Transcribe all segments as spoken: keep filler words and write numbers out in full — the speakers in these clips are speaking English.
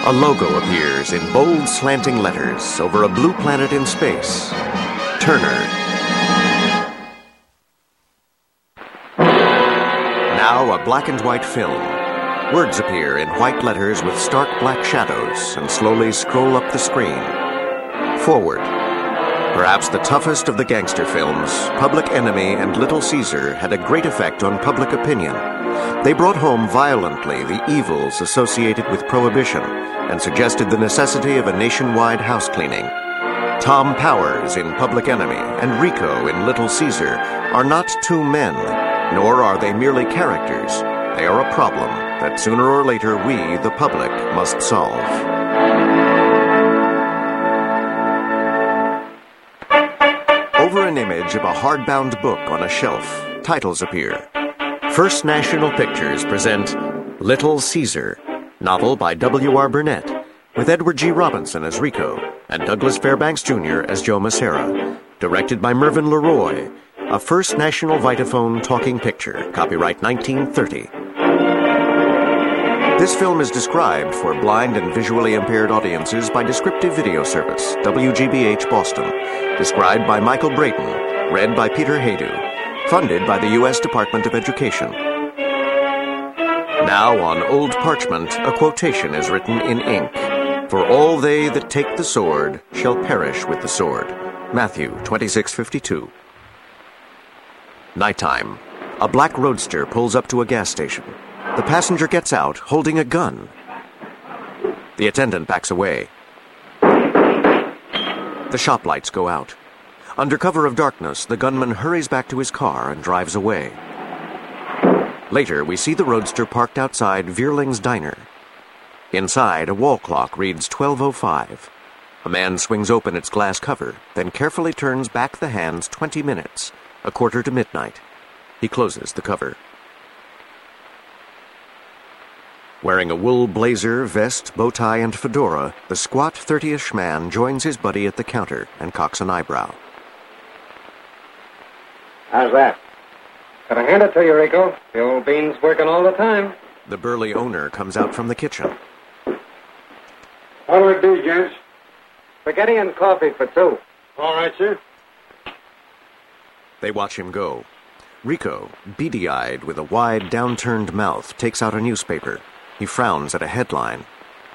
A logo appears in bold slanting letters over a blue planet in space. Turner. Now a black and white film. Words appear in white letters with stark black shadows and slowly scroll up the screen. Forward. Perhaps the toughest of the gangster films, Public Enemy and Little Caesar had a great effect on public opinion. They brought home violently the evils associated with Prohibition and suggested the necessity of a nationwide house cleaning. Tom Powers in Public Enemy and Rico in Little Caesar are not two men, nor are they merely characters. They are a problem that sooner or later we, the public, must solve. Over an image of a hardbound book on a shelf, titles appear. First National Pictures present Little Caesar, novel by W R Burnett, with Edward G. Robinson as Rico and Douglas Fairbanks Junior as Joe Massera, directed by Mervyn LeRoy, a First National Vitaphone talking picture, copyright nineteen thirty. This film is described for blind and visually impaired audiences by Descriptive Video Service, W G B H Boston, described by Michael Brayton, read by Peter Haydu. Funded by the U S Department of Education. Now on old parchment, a quotation is written in ink. For all they that take the sword shall perish with the sword. Matthew twenty-six fifty-two. Nighttime. A black roadster pulls up to a gas station. The passenger gets out, holding a gun. The attendant backs away. The shop lights go out. Under cover of darkness, the gunman hurries back to his car and drives away. Later, we see the roadster parked outside Vierling's Diner. Inside, a wall clock reads twelve oh five. A man swings open its glass cover, then carefully turns back the hands twenty minutes, a quarter to midnight. He closes the cover. Wearing a wool blazer, vest, bow tie, and fedora, the squat thirty-ish man joins his buddy at the counter and cocks an eyebrow. How's that? Gotta hand it to you, Rico. The old bean's working all the time. The burly owner comes out from the kitchen. What'll it be, gents? Spaghetti and coffee for two. All right, sir. They watch him go. Rico, beady-eyed with a wide, downturned mouth, takes out a newspaper. He frowns at a headline.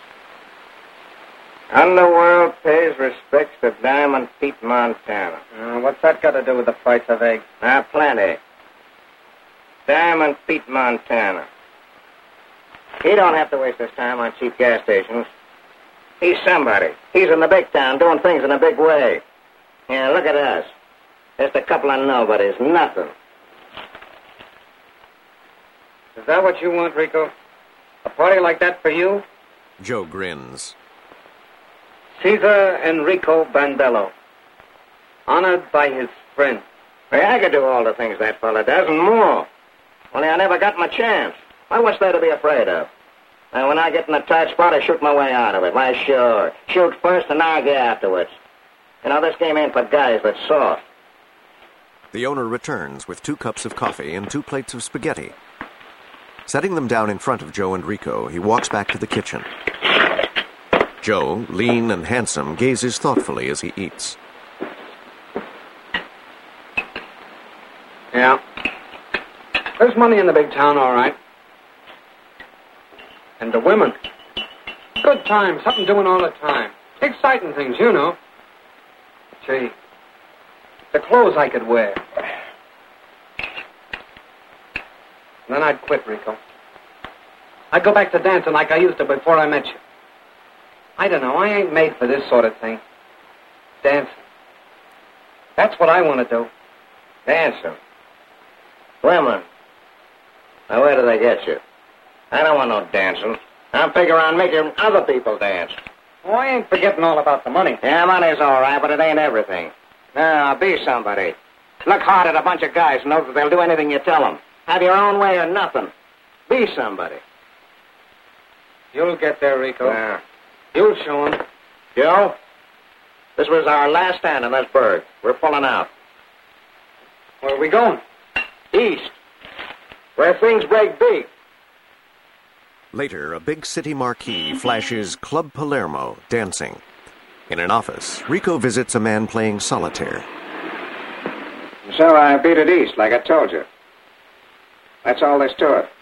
Underworld pays respects to Diamond Pete Montana. Uh, what's that got to do with the price of eggs? Ah, plenty. Diamond Pete Montana. He don't have to waste his time on cheap gas stations. He's somebody. He's in the big town doing things in a big way. Yeah, look at us. Just a couple of nobodies. Nothing. Is that what you want, Rico? A party like that for you? Joe grins. Caesar Enrico Bandello. Honored by his friends. Hey, I could do all the things that fella does and more. Only I never got my chance. Why, what's there to be afraid of? And when I get in a tight spot, I shoot my way out of it. Why, sure. Shoot first and argue afterwards. You know, this game ain't for guys that's soft. The owner returns with two cups of coffee and two plates of spaghetti. Setting them down in front of Joe and Rico, he walks back to the kitchen. Joe, lean and handsome, gazes thoughtfully as he eats. Yeah. There's money in the big town, all right. And the women. Good time, something doing all the time. Exciting things, you know. Gee, the clothes I could wear. Then I'd quit, Rico. I'd go back to dancing like I used to before I met you. I don't know, I ain't made for this sort of thing. Dancing. That's what I want to do. Dancing? Women? Now, where do they get you? I don't want no dancing. I'm figuring on making other people dance. Oh, I ain't forgetting all about the money. Yeah, money's all right, but it ain't everything. Now, be somebody. Look hard at a bunch of guys and know that they'll do anything you tell them. Have your own way or nothing. Be somebody. You'll get there, Rico. Yeah. You'll show 'em. Joe, this was our last stand in this burg. We're pulling out. Where are we going? East. Where things break big. Later, a big city marquee flashes Club Palermo dancing. In an office, Rico visits a man playing solitaire. So I beat it east, like I told you. That's all there's to it.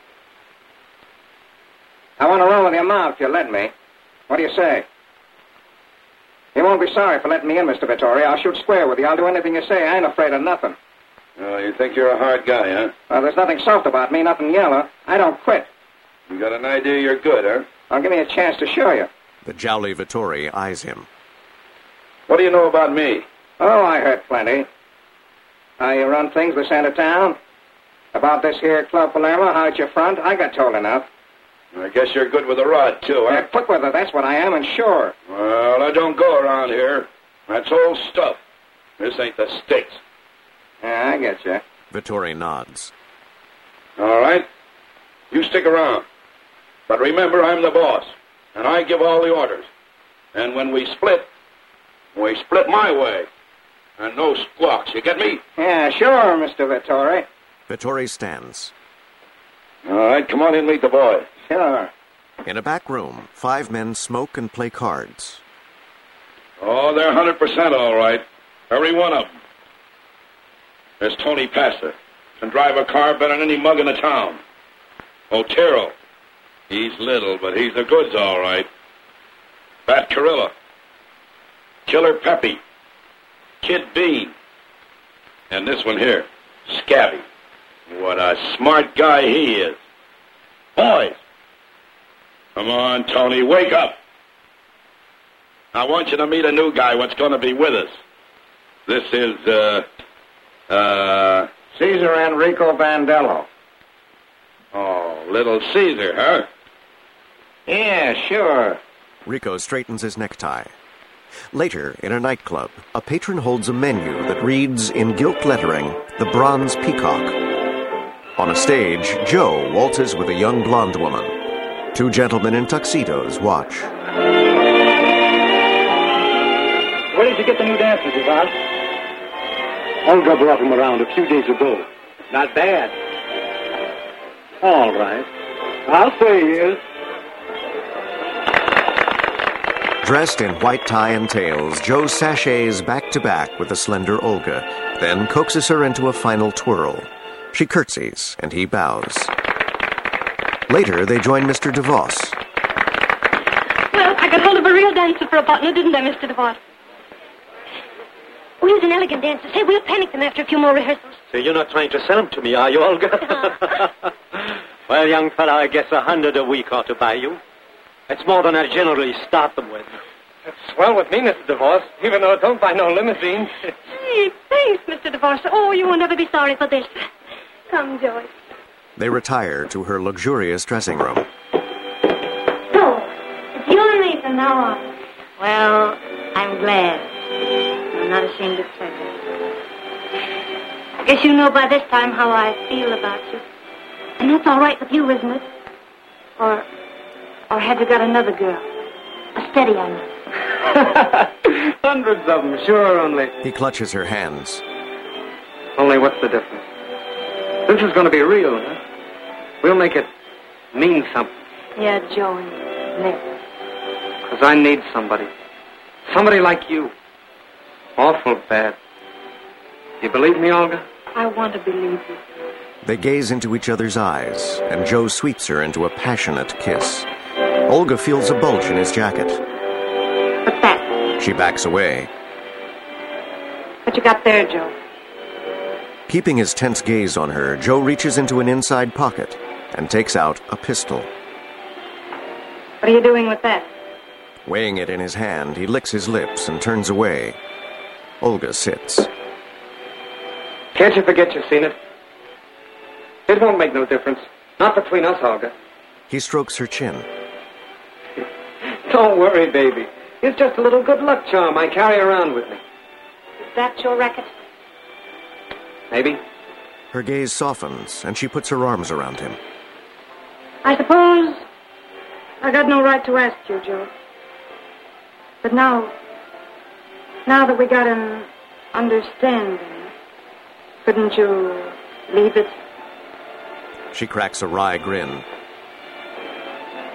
I want to run with your mom if you let me. What do you say? You won't be sorry for letting me in, Mister Vittori. I'll shoot square with you. I'll do anything you say. I ain't afraid of nothing. Oh, you think you're a hard guy, huh? Well, there's nothing soft about me, nothing yellow. I don't quit. You got an idea you're good, huh? Well, give me a chance to show you. The jowly Vittori eyes him. What do you know about me? Oh, I heard plenty. How you run things this end of town? About this here Club Palermo, how it's your front? I got told enough. I guess you're good with a rod, too, huh? Yeah, quick with it, that's what I am, and sure. Well, I don't go around here. That's old stuff. This ain't the States. Yeah, I get you. Vittori nods. All right. You stick around. But remember, I'm the boss, and I give all the orders. And when we split, we split my way. And no squawks, you get me? Yeah, sure, Mister Vittori. Vittori stands. All right, come on in and meet the boy. Sure. In a back room, five men smoke and play cards. Oh, they're one hundred percent all right. Every one of them. There's Tony Pastor. Can drive a car better than any mug in the town. Otero. He's little, but he's the goods all right. Bat Carilla. Killer Peppy. Kid Bean. And this one here, Scabby. What a smart guy he is. Boys. Come on, Tony, wake up. I want you to meet a new guy what's going to be with us. This is, uh, uh... Caesar Enrico Vandello. Oh, little Caesar, huh? Yeah, sure. Rico straightens his necktie. Later, in a nightclub, a patron holds a menu that reads, in gilt lettering, The Bronze Peacock. On a stage, Joe waltzes with a young blonde woman. Two gentlemen in tuxedos watch. Where did you get the new dancers, Ivan? Olga brought them around a few days ago. Not bad. All right. I'll say he is. Dressed in white tie and tails, Joe sachets back-to-back with the slender Olga, then coaxes her into a final twirl. She curtsies, and he bows. Later, they join Mister DeVos. Well, I got hold of a real dancer for a partner, didn't I, Mister DeVos? Oh, he was an elegant dancer. Say, we'll panic them after a few more rehearsals. So you're not trying to sell them to me, are you, Olga? Well, young fella, I guess a hundred a week ought to buy you. It's more than I generally start them with. That's swell with me, Mister DeVos, even though I don't buy no limousine. Hey, thanks, Mister DeVos. Oh, you won't ever be sorry for this. Come, Joyce. They retire to her luxurious dressing room. So, it's you and me from now on. Well, I'm glad. I'm not ashamed to tell you. I guess you know by this time how I feel about you. And that's all right with you, isn't it? Or, or have you got another girl? A steady, I mean. Hundreds of them, sure, only. He clutches her hands. Only what's the difference? This is going to be real, huh? We'll make it mean something. Yeah, Joe and Nick. Because I need somebody. Somebody like you. Awful bad. You believe me, Olga? I want to believe you. They gaze into each other's eyes, and Joe sweeps her into a passionate kiss. Olga feels a bulge in his jacket. What's that? She backs away. What you got there, Joe? Keeping his tense gaze on her, Joe reaches into an inside pocket and takes out a pistol. What are you doing with that? Weighing it in his hand, he licks his lips and turns away. Olga sits. Can't you forget you've seen it? It won't make no difference. Not between us, Olga. He strokes her chin. Don't worry, baby. It's just a little good luck charm I carry around with me. Is that your racket? Maybe. Her gaze softens, and she puts her arms around him. I suppose I got no right to ask you, Joe. But now, now that we got an understanding, couldn't you leave it? She cracks a wry grin.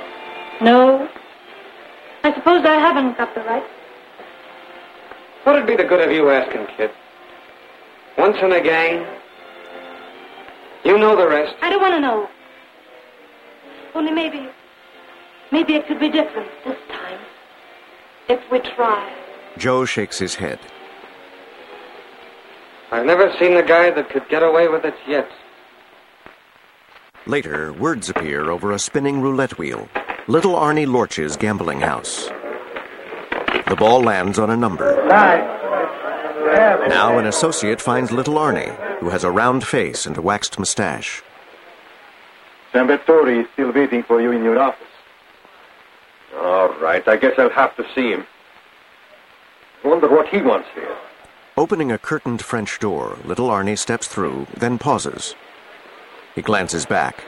No. I suppose I haven't got the right. What'd be the good of you asking, kid? Once in a gang. You know the rest. I don't want to know. Only maybe... Maybe it could be different this time. If we try. Joe shakes his head. I've never seen a guy that could get away with it yet. Later, words appear over a spinning roulette wheel. Little Arnie Lorch's gambling house. The ball lands on a number. Now an associate finds Little Arnie, who has a round face and a waxed mustache. Sam Vettori is still waiting for you in your office. All right, I guess I'll have to see him. I wonder what he wants here. Opening a curtained French door, Little Arnie steps through, then pauses. He glances back.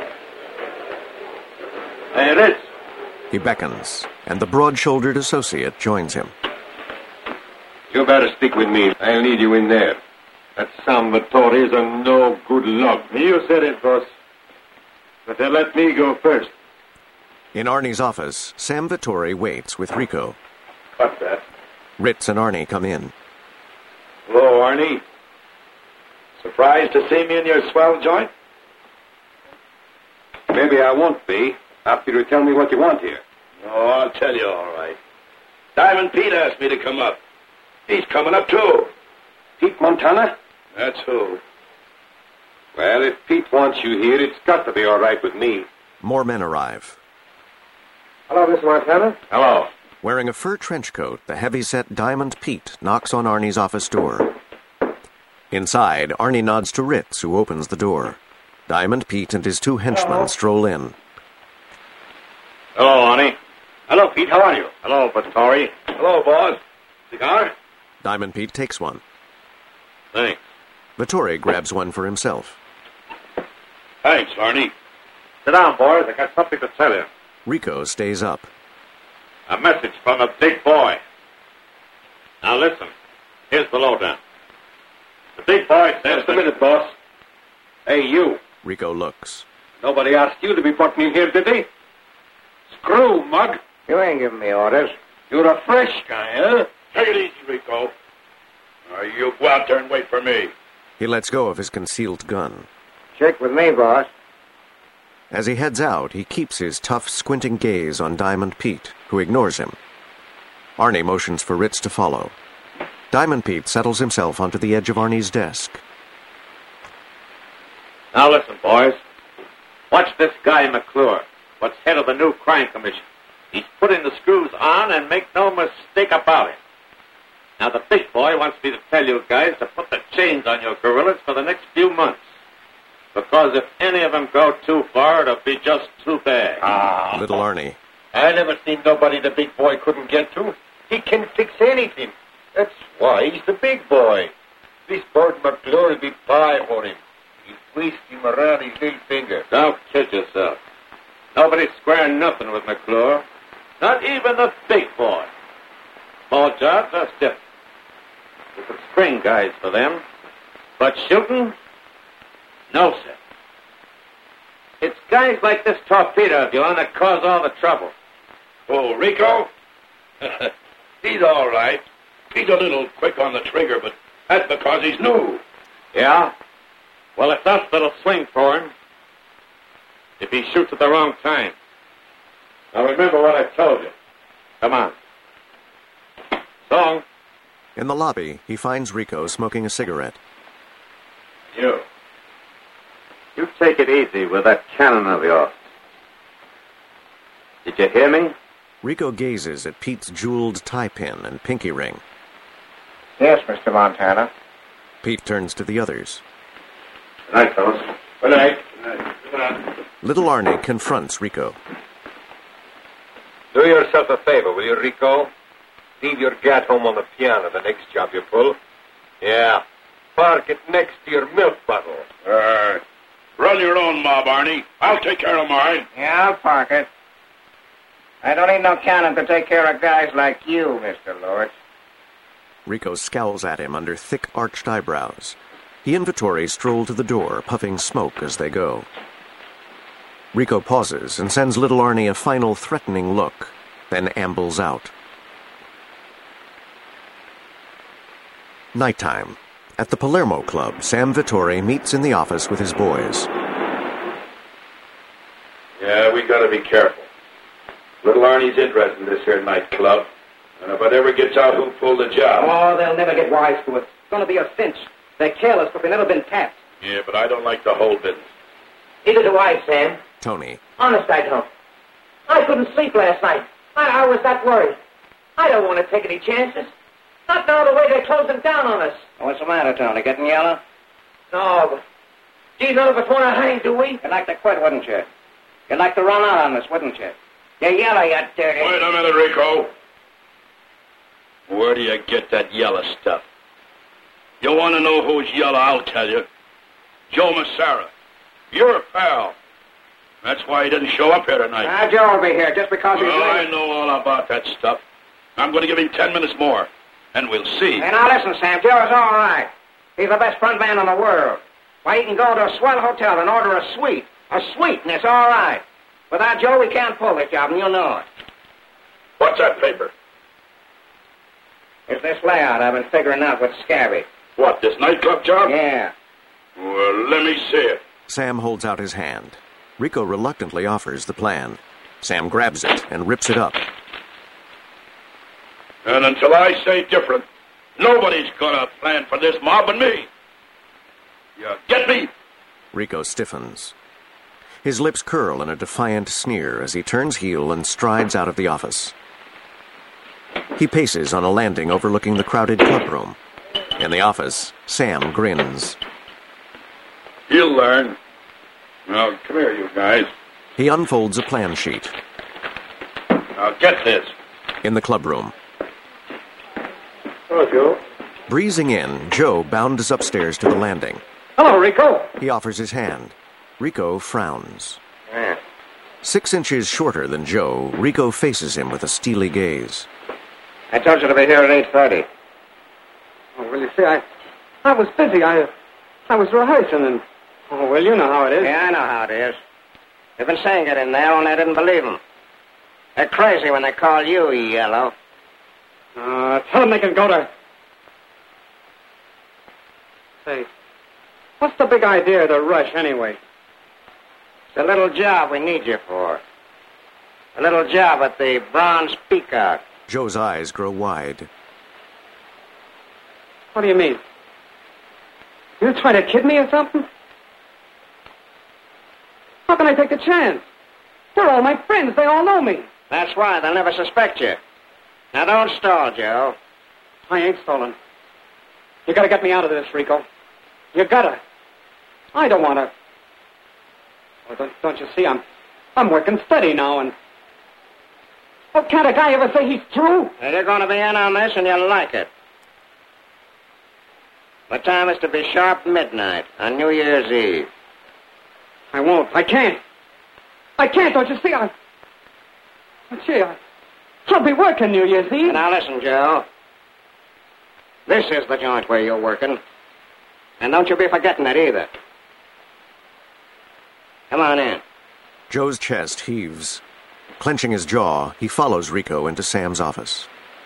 Hey, Ritz. He beckons, and the broad-shouldered associate joins him. You better stick with me. I'll need you in there. That Sam Vettori is a no good luck. You said it, boss. But then let me go first. In Arnie's office, Sam Vettori waits with Rico. What's that? Ritz and Arnie come in. Hello, Arnie. Surprised to see me in your swell joint? Maybe I won't be, after you tell me what you want here. Oh, I'll tell you all right. Diamond Pete asked me to come up. He's coming up, too. Pete Montana? That's who. Well, if Pete wants you here, it's got to be all right with me. More men arrive. Hello, Mister Montana. Hello. Wearing a fur trench coat, the heavy-set Diamond Pete knocks on Arnie's office door. Inside, Arnie nods to Ritz, who opens the door. Diamond Pete and his two henchmen stroll in. Hello, Arnie. Hello, Pete. How are you? Hello, Vettori. Hello, boss. Cigar? Diamond Pete takes one. Thanks. Vettori grabs one for himself. Thanks, Arnie. Sit down, boys. I got something to tell you. Rico stays up. A message from a big boy. Now listen. Here's the lowdown. The big boy says... Just a minute, boss. Hey, you. Rico looks. Nobody asked you to be brought me here, did they? Screw, mug. You ain't giving me orders. You're a fresh guy, huh? Take it easy, Rico. Or you go out there and wait for me. He lets go of his concealed gun. Check with me, boss. As he heads out, he keeps his tough, squinting gaze on Diamond Pete, who ignores him. Arnie motions for Ritz to follow. Diamond Pete settles himself onto the edge of Arnie's desk. Now listen, boys. Watch this guy McClure, what's head of the new crime commission. He's putting the screws on, and make no mistake about it. Now, the big boy wants me to tell you guys to put the chains on your gorillas for the next few months. Because if any of them go too far, it'll be just too bad. Ah. Little Arnie. I never seen nobody the big boy couldn't get to. He can fix anything. That's why he's the big boy. This Bert McClure will be pie for him. He'll twist him around his little finger. Don't kid yourself. Nobody's squaring nothing with McClure. Not even the big boy. Small jobs, that's different. We could spring guys for them. But shooting? No, sir. It's guys like this torpedo of yours that cause all the trouble. Oh, Rico? He's all right. He's a little quick on the trigger, but that's because he's new. Yeah? Well, it's us that'll swing for him. If he shoots at the wrong time. Now remember what I told you. Come on. So. In the lobby, he finds Rico smoking a cigarette. You. You take it easy with that cannon of yours. Did you hear me? Rico gazes at Pete's jeweled tie pin and pinky ring. Yes, Mister Montana. Pete turns to the others. Good night, fellas. Good night. Good night. Little Arnie confronts Rico. Do yourself a favor, will you, Rico? Leave your gat home on the piano the next job you pull. Yeah. Park it next to your milk bottle. Uh, run your own mob, Arnie. I'll take care of mine. Yeah, I'll park it. I don't need no cannon to take care of guys like you, Mister Lord. Rico scowls at him under thick, arched eyebrows. He and Vettori stroll to the door, puffing smoke as they go. Rico pauses and sends little Arnie a final threatening look, then ambles out. Nighttime. At the Palermo Club, Sam Vittori meets in the office with his boys. Yeah, we gotta be careful. Little Arnie's interested in this here nightclub. And if it ever gets out who pulled the job... Oh, they'll never get wise to it. It's gonna be a cinch. They're careless, but they've never been tapped. Yeah, but I don't like the whole business. Neither do I, Sam. Tony. Honest, I don't. I couldn't sleep last night. I, I was that worried. I don't want to take any chances. Not now the way they're closing down on us. What's the matter, Tony? Getting yellow? No, but... Gee, none of us want to hang, do we? You'd like to quit, wouldn't you? You'd like to run out on us, wouldn't you? You're yellow, you dirty... Wait a minute, Rico. Where do you get that yellow stuff? You want to know who's yellow, I'll tell you. Joe Massara. You're a pal. That's why he didn't show up here tonight. Ah, Joe will be here just because he's well, late. I know all about that stuff. I'm going to give him ten minutes more, and we'll see. Hey, now listen, Sam. Joe is all right. He's the best front man in the world. Why, he can go to a swell hotel and order a suite. A suite, and it's all right. Without Joe, we can't pull this job, and you know it. What's that paper? It's this layout I've been figuring out with Scabby. What, this nightclub job? Yeah. Well, let me see it. Sam holds out his hand. Rico reluctantly offers the plan. Sam grabs it and rips it up. And until I say different, nobody's gonna plan for this mob but me. You get me? Rico stiffens. His lips curl in a defiant sneer as he turns heel and strides out of the office. He paces on a landing overlooking the crowded clubroom. In the office, Sam grins. You'll learn. Now, come here, you guys. He unfolds a plan sheet. Now, get this. In the clubroom. Hello, Joe. Breezing in, Joe bounds upstairs to the landing. Hello, Rico. He offers his hand. Rico frowns. Yeah. Six inches shorter than Joe, Rico faces him with a steely gaze. I told you to be here at eight thirty. Oh, well, you see, I, I was busy. I, I was rehearsing, and... Oh, well, you know how it is. Yeah, I know how it is. They've been saying it in there, only I didn't believe them. They're crazy when they call you yellow. Uh, tell them they can go to... Say, what's the big idea of the rush, anyway? It's a little job we need you for. A little job at the Bronze Peacock. Joe's eyes grow wide. What do you mean? You trying to kid me or something? How can I take a chance? They're all my friends. They all know me. That's why. They'll never suspect you. Now, don't stall, Joe. I ain't stolen. You gotta get me out of this, Rico. You gotta. I don't want to. Oh, don't, don't you see? I'm, I'm working steady now, and... Oh, can't a guy ever say he's through? Well, you're going to be in on this, and you'll like it. The time is to be sharp midnight on New Year's Eve. I won't. I can't. I can't, don't you see? I... Oh, gee, I... I'll be working New Year's Eve. Now, listen, Joe. This is the joint where you're working. And don't you be forgetting it either. Come on in. Joe's chest heaves. Clenching his jaw, he follows Rico into Sam's office.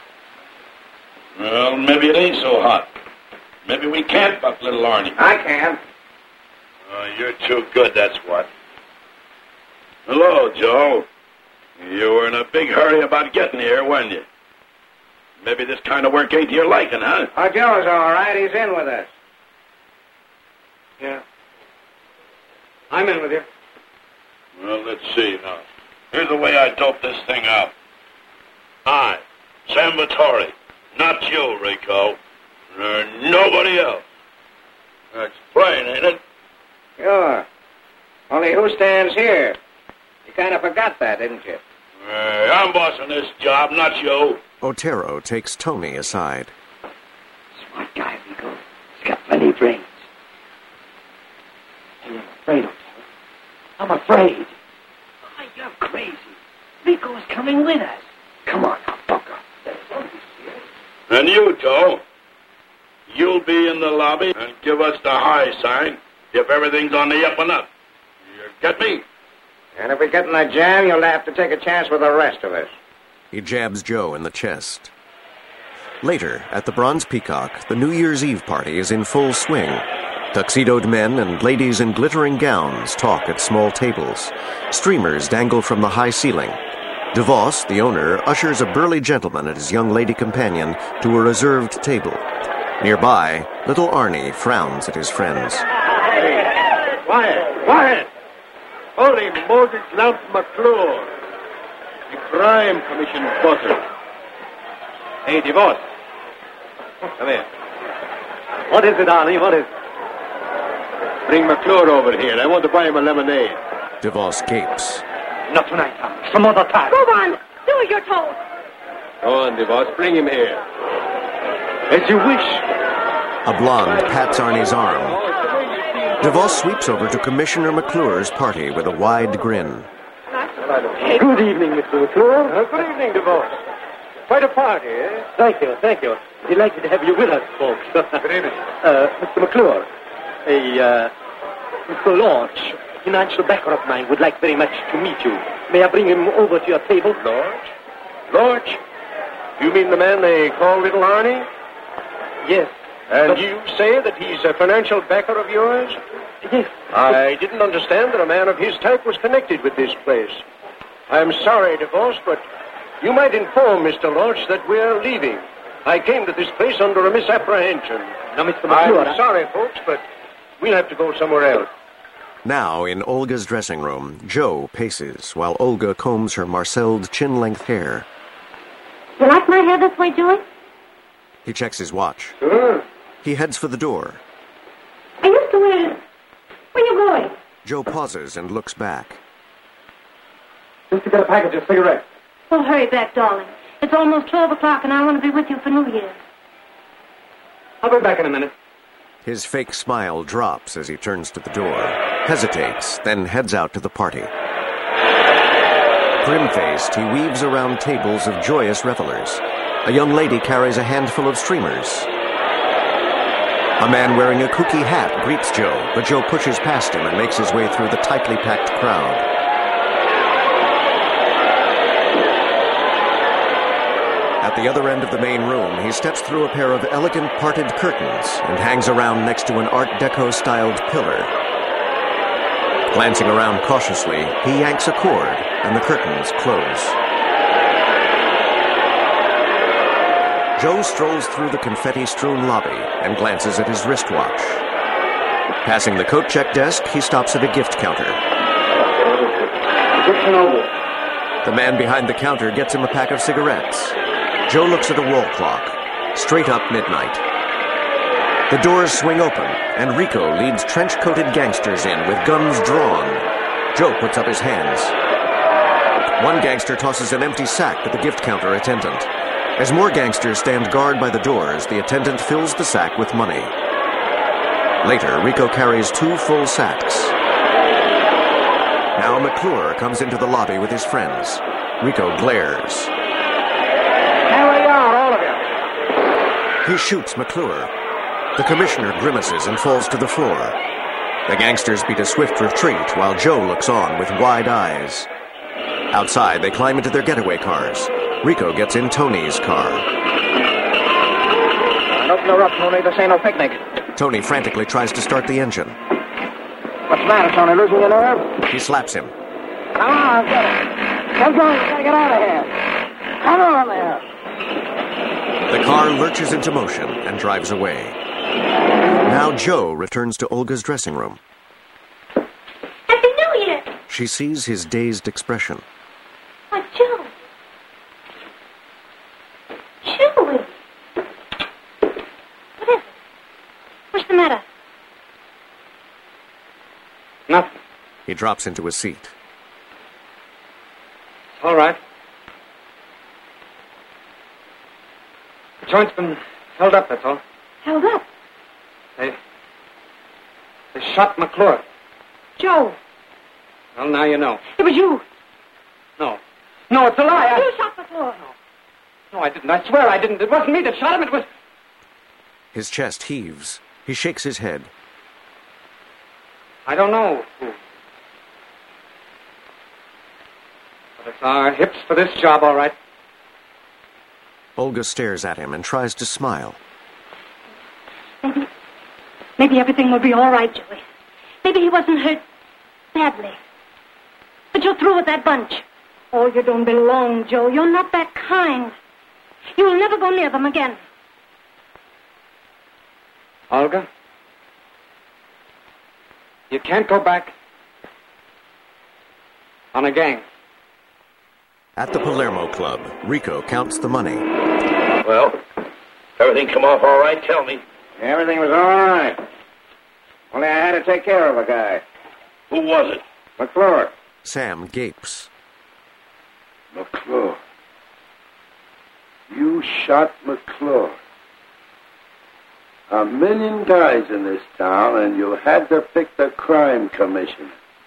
Well, maybe it ain't so hot. Maybe we can't buck little Arnie. I can. Oh, you're too good, that's what. Hello, Joe. You were in a big hurry about getting here, weren't you? Maybe this kind of work ain't to your liking, huh? Oh, Joe's all right. He's in with us. Yeah. I'm in with you. Well, let's see now. Here's the way I dope this thing out. I, Sam Vittori, not you, Rico, or nobody else. That's plain, ain't it? Sure. Only who stands here? You kind of forgot that, didn't you? Hey, I'm bossing this job, not you. Otero takes Tony aside. Smart guy, Rico. He's got plenty of brains. Hey, I'm afraid, Otero. I'm afraid. Oh, you're crazy. Rico's coming with us. Come on now, buck up. Don't be serious. And you, Joe, you'll be in the lobby and give us the high sign if everything's on the up and up. You get me? And if we get in a jam, you'll have to take a chance with the rest of us. He jabs Joe in the chest. Later, at the Bronze Peacock, the New Year's Eve party is in full swing. Tuxedoed men and ladies in glittering gowns talk at small tables. Streamers dangle from the high ceiling. DeVos, the owner, ushers a burly gentleman and his young lady companion to a reserved table. Nearby, little Arnie frowns at his friends. Hey, quiet, quiet! Holy Moses Lamp McClure, the Crime Commission bosser. Hey, DeVos. Come here. What is it, Arnie? What is it? Bring McClure over here. I want to buy him a lemonade. DeVos gapes. Not tonight, Arnie. Some other time. Go on. Do as you're told. Go on, DeVos. Bring him here. As you wish. A blonde pats Arnie's arm. DeVos sweeps over to Commissioner McClure's party with a wide grin. Good evening, Mister McClure. Uh, good evening, DeVos. Quite a party, eh? Thank you, thank you. Delighted to have you with us, folks. Good evening. Uh, Mister McClure, a, uh, Mister Lodge, a financial backer of mine, would like very much to meet you. May I bring him over to your table? Lodge? Lodge? You mean the man they call Little Arnie? Yes. And but- you say that he's a financial backer of yours? Yes. I didn't understand that a man of his type was connected with this place. I'm sorry, DeVos, but you might inform Mister Lodge that we're leaving. I came to this place under a misapprehension. Now, Mister McClure... I'm sorry, folks, but we'll have to go somewhere else. Now, in Olga's dressing room, Joe paces while Olga combs her marcelled chin-length hair. You like my hair this way, Joey? He checks his watch. Sure. He heads for the door. I used to wear it. Where you going? Joe pauses and looks back. Just to get a package of cigarettes. Well, hurry back, darling. It's almost twelve o'clock, and I want to be with you for New Year's. I'll be back in a minute. His fake smile drops as he turns to the door, hesitates, then heads out to the party. Grim-faced, he weaves around tables of joyous revelers. A young lady carries a handful of streamers. A man wearing a kooky hat greets Joe, but Joe pushes past him and makes his way through the tightly packed crowd. At the other end of the main room, he steps through a pair of elegant parted curtains and hangs around next to an Art Deco-styled pillar. Glancing around cautiously, he yanks a cord, and the curtains close. Joe strolls through the confetti-strewn lobby and glances at his wristwatch. Passing the coat check desk, he stops at a gift counter. The man behind the counter gets him a pack of cigarettes. Joe looks at a wall clock. Straight up midnight. The doors swing open, and Rico leads trench-coated gangsters in with guns drawn. Joe puts up his hands. One gangster tosses an empty sack to the gift counter attendant. As more gangsters stand guard by the doors, the attendant fills the sack with money. Later, Rico carries two full sacks. Now McClure comes into the lobby with his friends. Rico glares. Carry on, all of you. He shoots McClure. The commissioner grimaces and falls to the floor. The gangsters beat a swift retreat while Joe looks on with wide eyes. Outside, they climb into their getaway cars. Rico gets in Tony's car. Open her up, Tony. This ain't no picnic. Tony frantically tries to start the engine. What's the matter, Tony? Losing your nerve? He slaps him. Come on, get it. Come on, we gotta get out of here. Come on there. The car lurches into motion and drives away. Now Joe returns to Olga's dressing room. Happy New Year! She sees his dazed expression. Why, Joe. Joey. What is it? What's the matter? Nothing. He drops into a seat. All right. The joint's been held up, that's all. Held up. They... They shot McClure. Joe. Well, now you know. It was you. No. No, it's a lie. I... You shot the floor. No, I didn't. I swear I didn't. It wasn't me that shot him. It was... His chest heaves. He shakes his head. I don't know who. But it's our hips for this job, all right. Olga stares at him and tries to smile. Maybe, maybe everything will be all right, Joey. Maybe he wasn't hurt badly. But you're through with that bunch. Oh, you don't belong, Joe. You're not that kind. You'll never go near them again. Olga? You can't go back on a gang. At the Palermo Club, Rico counts the money. Well, everything come off all right? Tell me. Everything was all right. Only I had to take care of a guy. Who was it? McClure. Sam gapes. McClure. You shot McClure. A million guys in this town, and you had to pick the crime commissioner.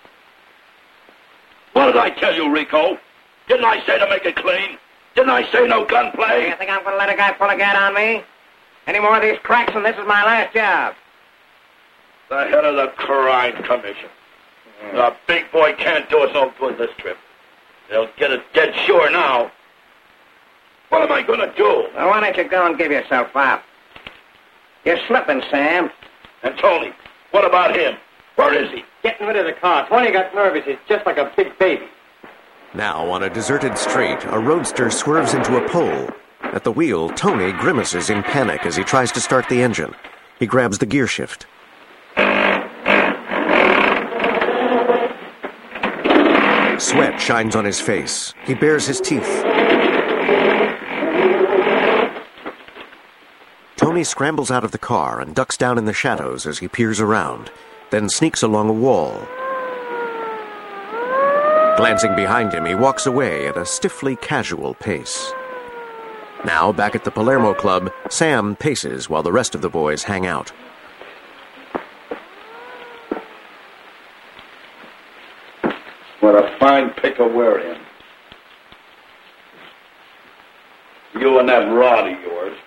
What did I tell you, Rico? Didn't I say to make it clean? Didn't I say no gunplay? You think I'm going to let a guy pull a gat on me? Any more of these cracks, and this is my last job. The head of the crime commission. Mm. The big boy can't do us no good this trip. They'll get it dead sure now. What am I going to do? Well, why don't you go and give yourself up? You're slipping, Sam. And Tony, what about him? Where is he? Getting rid of the car. Tony got nervous. He's just like a big baby. Now, on a deserted street, a roadster swerves into a pole. At the wheel, Tony grimaces in panic as he tries to start the engine. He grabs the gear shift. Sweat shines on his face. He bares his teeth. Tony scrambles out of the car and ducks down in the shadows as he peers around, then sneaks along a wall. Glancing behind him, he walks away at a stiffly casual pace. Now, back at the Palermo Club, Sam paces while the rest of the boys hang out. What a fine picker we're in. You and that rod of yours.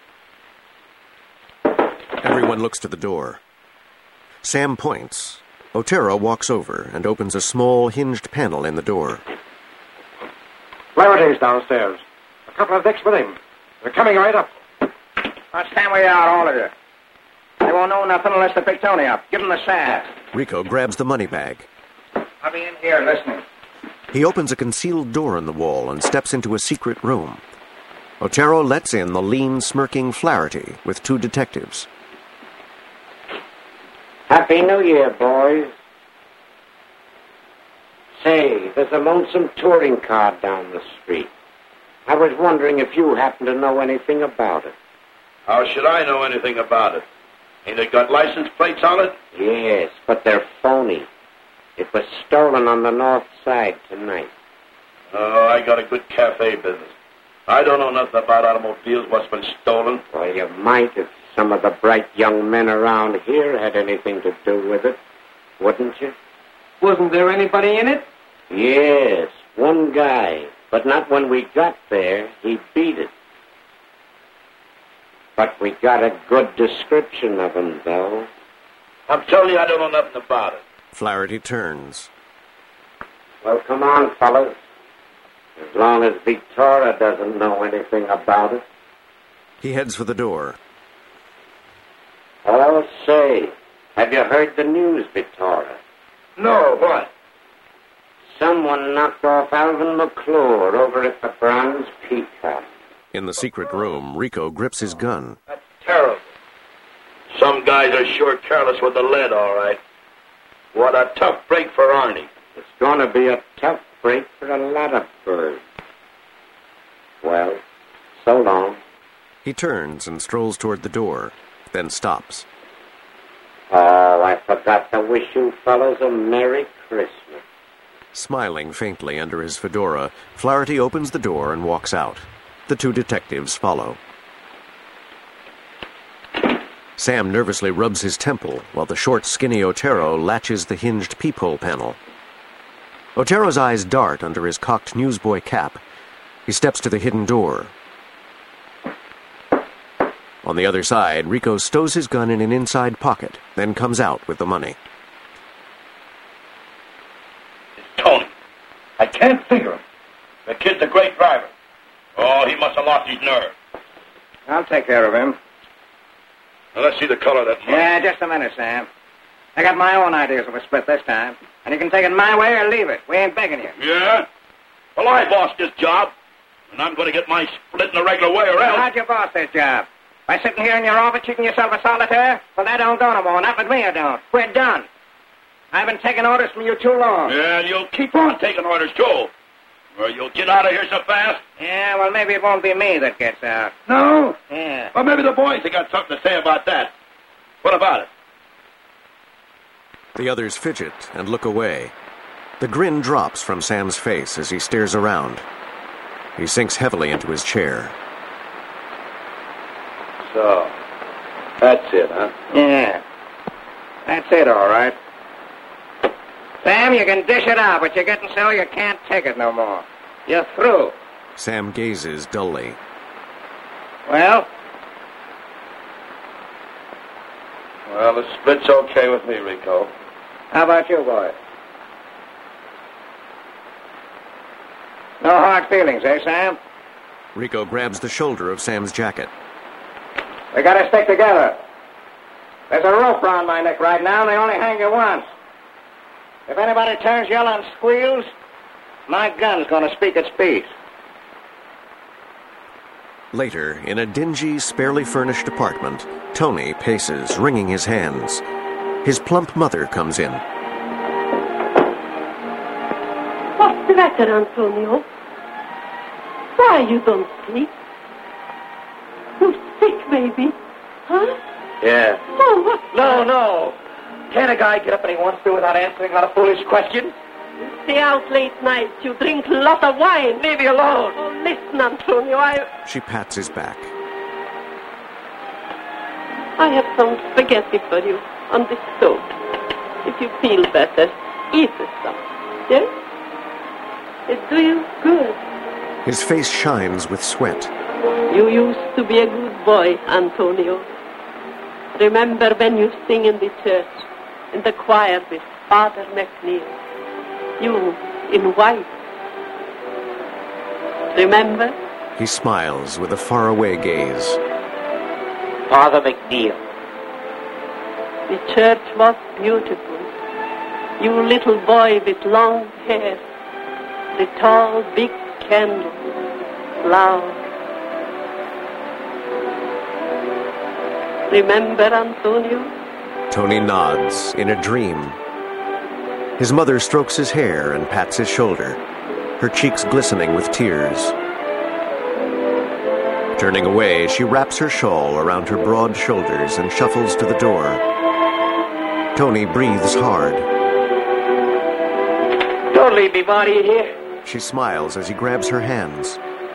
Everyone looks to the door. Sam points. Otero walks over and opens a small hinged panel in the door. Flaherty's downstairs. A couple of dicks with him. They're coming right up. Well, stand where you are, all of you. They won't know nothing unless they pick Tony up. Give him the sack. Rico grabs the money bag. I'll be in here listening. He opens a concealed door in the wall and steps into a secret room. Otero lets in the lean, smirking Flaherty with two detectives. Happy New Year, boys. Say, there's a lonesome touring car down the street. I was wondering if you happen to know anything about it. How should I know anything about it? Ain't it got license plates on it? Yes, but they're phony. It was stolen on the north side tonight. Oh, I got a good cafe business. I don't know nothing about automobiles, what's been stolen. Well, you might if some of the bright young men around here had anything to do with it, wouldn't you? Wasn't there anybody in it? Yes, one guy. But not when we got there. He beat it. But we got a good description of him, though. I'm telling you, I don't know nothing about it. Flaherty turns. Well, come on, fellas. As long as Victoria doesn't know anything about it. He heads for the door. Oh, say, have you heard the news, Victoria? No, what? Someone knocked off Alvin McClure over at the Bronze Peacock. In the secret room, Rico grips his gun. That's terrible. Some guys are sure careless with the lead, all right. What a tough break for Arnie. It's going to be a tough break for a lot of birds. Well, so long. He turns and strolls toward the door, then stops. Oh, I forgot to wish you fellows a Merry Christmas. Smiling faintly under his fedora, Flaherty opens the door and walks out. The two detectives follow. Sam nervously rubs his temple while the short, skinny Otero latches the hinged peephole panel. Otero's eyes dart under his cocked newsboy cap. He steps to the hidden door. On the other side, Rico stows his gun in an inside pocket, then comes out with the money. It's Tony. I can't figure him. The kid's a great driver. Oh, he must have lost his nerve. I'll take care of him. Now, let's see the color of that money. Yeah, just a minute, Sam. I got my own ideas of a split this time. And you can take it my way or leave it. We ain't begging you. Yeah? Well, I bossed this job. And I'm going to get my split in the regular way or Well, else. how'd you boss this job? By sitting here in your office cheating yourself a solitaire? Well, that don't go no more. Not with me, I don't. We're done. I've been taking orders from you too long. Yeah, and you'll keep on taking orders, too. Or you'll get out of here so fast. Yeah, well, maybe it won't be me that gets out. No? Yeah. Well, maybe the boys have got something to say about that. What about it? The others fidget and look away. The grin drops from Sam's face as he stares around. He sinks heavily into his chair. So, that's it, huh? Yeah. That's it, all right. Sam, you can dish it out, but you're getting so you can't take it no more. You're through. Sam gazes dully. Well? Well, the split's okay with me, Rico. How about you, boy? No hard feelings, eh, Sam? Rico grabs the shoulder of Sam's jacket. We gotta stick together. There's a rope around my neck right now, and they only hang you once. If anybody turns yellow and squeals, my gun's gonna speak its piece. Later, in a dingy, sparely furnished apartment, Tony paces, wringing his hands. His plump mother comes in. What's the matter, Antonio? Why you don't sleep? You sick, maybe? Huh? Yeah. Oh, what? No, no. Can't a guy get up when he wants to without answering a lot of foolish questions? You stay out late nights. You drink a lot of wine. Leave me alone. Oh, listen, Antonio, I... She pats his back. I have some spaghetti for you on the stove. If you feel better, eat some. Yes? It do you good. His face shines with sweat. You used to be a good boy, Antonio. Remember when you sing in the church, in the choir with Father McNeil. You in white. Remember? He smiles with a faraway gaze. Father McNeil. The church was beautiful. You little boy with long hair. The tall, big candle. Loud. Remember, Antonio? Tony nods in a dream. His mother strokes his hair and pats his shoulder, her cheeks glistening with tears. Turning away, she wraps her shawl around her broad shoulders and shuffles to the door. Tony breathes hard. Don't leave me, Marty, here. She smiles as he grabs her hands.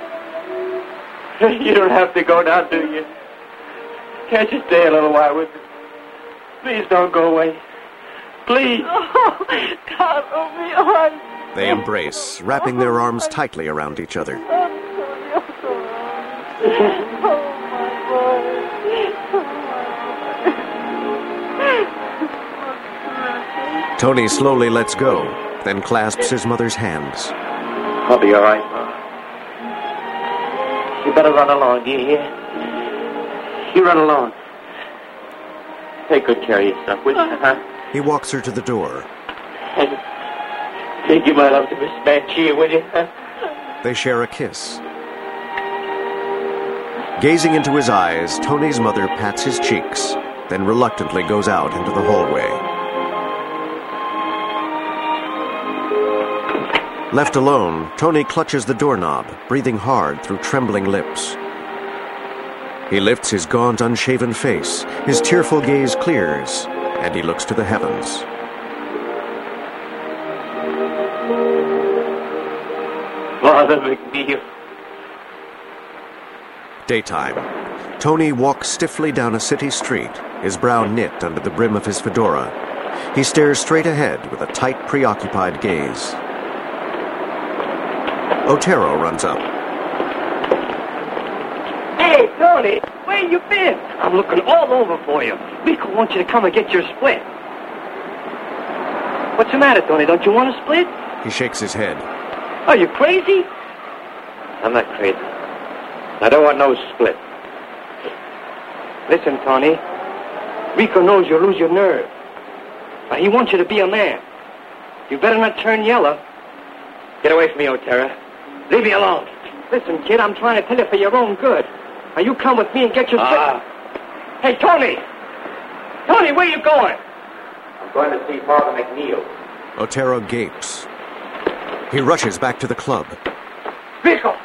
You don't have to go now, do you? Can't you stay a little while with me? Please don't go away. Please. Oh, God, oh, me, oh, They embrace, wrapping their arms tightly around each other. Antonio, oh, my boy. Tony slowly lets go, then clasps his mother's hands. I'll be all right, Ma. You better run along, do you hear? You run along. Take good care of yourself, will you, huh? He walks her to the door. And take you my love to Miss Manchia, will you, huh? They share a kiss. Gazing into his eyes, Tony's mother pats his cheeks, then reluctantly goes out into the hallway. Left alone, Tony clutches the doorknob, breathing hard through trembling lips. He lifts his gaunt, unshaven face, his tearful gaze clears, and he looks to the heavens. Father McNeil. Daytime. Tony walks stiffly down a city street, his brow knit under the brim of his fedora. He stares straight ahead with a tight, preoccupied gaze. Otero runs up. Hey, Tony, where you been? I'm looking all over for you. Rico wants you to come and get your split. What's the matter, Tony? Don't you want a split? He shakes his head. Are you crazy? I'm not crazy. I don't want no split. Listen, Tony. Rico knows you'll lose your nerve. But he wants you to be a man. You better not turn yellow. Get away from me, Otero. Leave me alone. Listen, kid, I'm trying to tell you for your own good. Now, you come with me and get your... Ah. Hey, Tony! Tony, where you going? I'm going to see Father McNeil. Otero gapes. He rushes back to the club. Rico!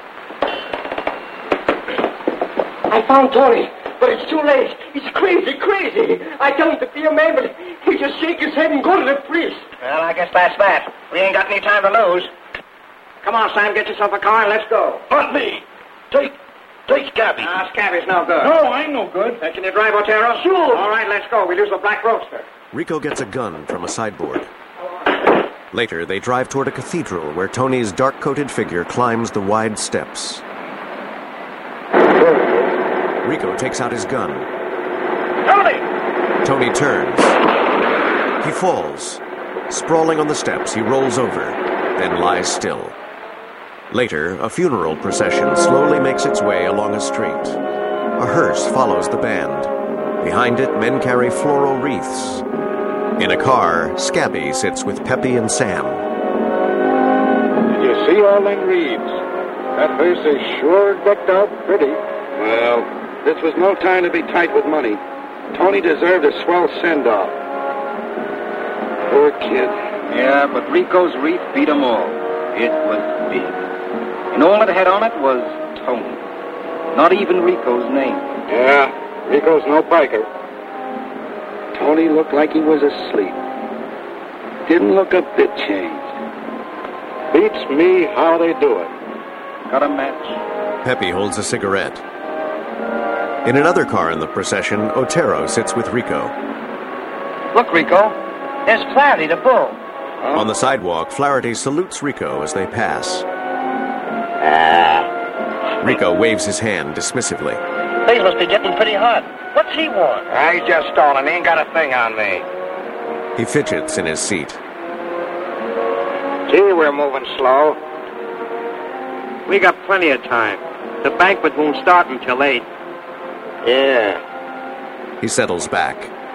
I found Tony, but it's too late. He's crazy, crazy. I tell him to be a man, but he just shake his head and go to the priest. Well, I guess that's that. We ain't got any time to lose. Come on, Sam, get yourself a car and let's go. Not me. Take, take Scabby. Ah, Scabby's no good. No, I'm no good. Uh, can you drive, Otero? Sure. All right, let's go. We'll use the black roadster. Rico gets a gun from a sideboard. Later, they drive toward a cathedral where Tony's dark-coated figure climbs the wide steps. Rico takes out his gun. Tony! Tony turns. He falls. Sprawling on the steps, he rolls over, then lies still. Later, a funeral procession slowly makes its way along a street. A hearse follows the band. Behind it, men carry floral wreaths. In a car, Scabby sits with Peppy and Sam. Did you see all them wreaths? That hearse is sure decked out pretty. Well, this was no time to be tight with money. Tony deserved a swell send-off. Poor kid. Yeah, but Rico's wreath beat 'em all. It was big. And all it had on it was Tony. Not even Rico's name. Yeah, Rico's no biker. Tony looked like he was asleep. Didn't look a bit changed. Beats me how they do it. Got a match? Peppy holds a cigarette. In another car in the procession, Otero sits with Rico. Look, Rico. There's Flaherty, the bull. Huh? On the sidewalk, Flaherty salutes Rico as they pass. Ah. Rico waves his hand dismissively. Things must be getting pretty hot. What's he want? Ah, he's just stalling. He ain't got a thing on me. He fidgets in his seat. Gee, we're moving slow. We got plenty of time. The banquet won't start until eight. Yeah. He settles back.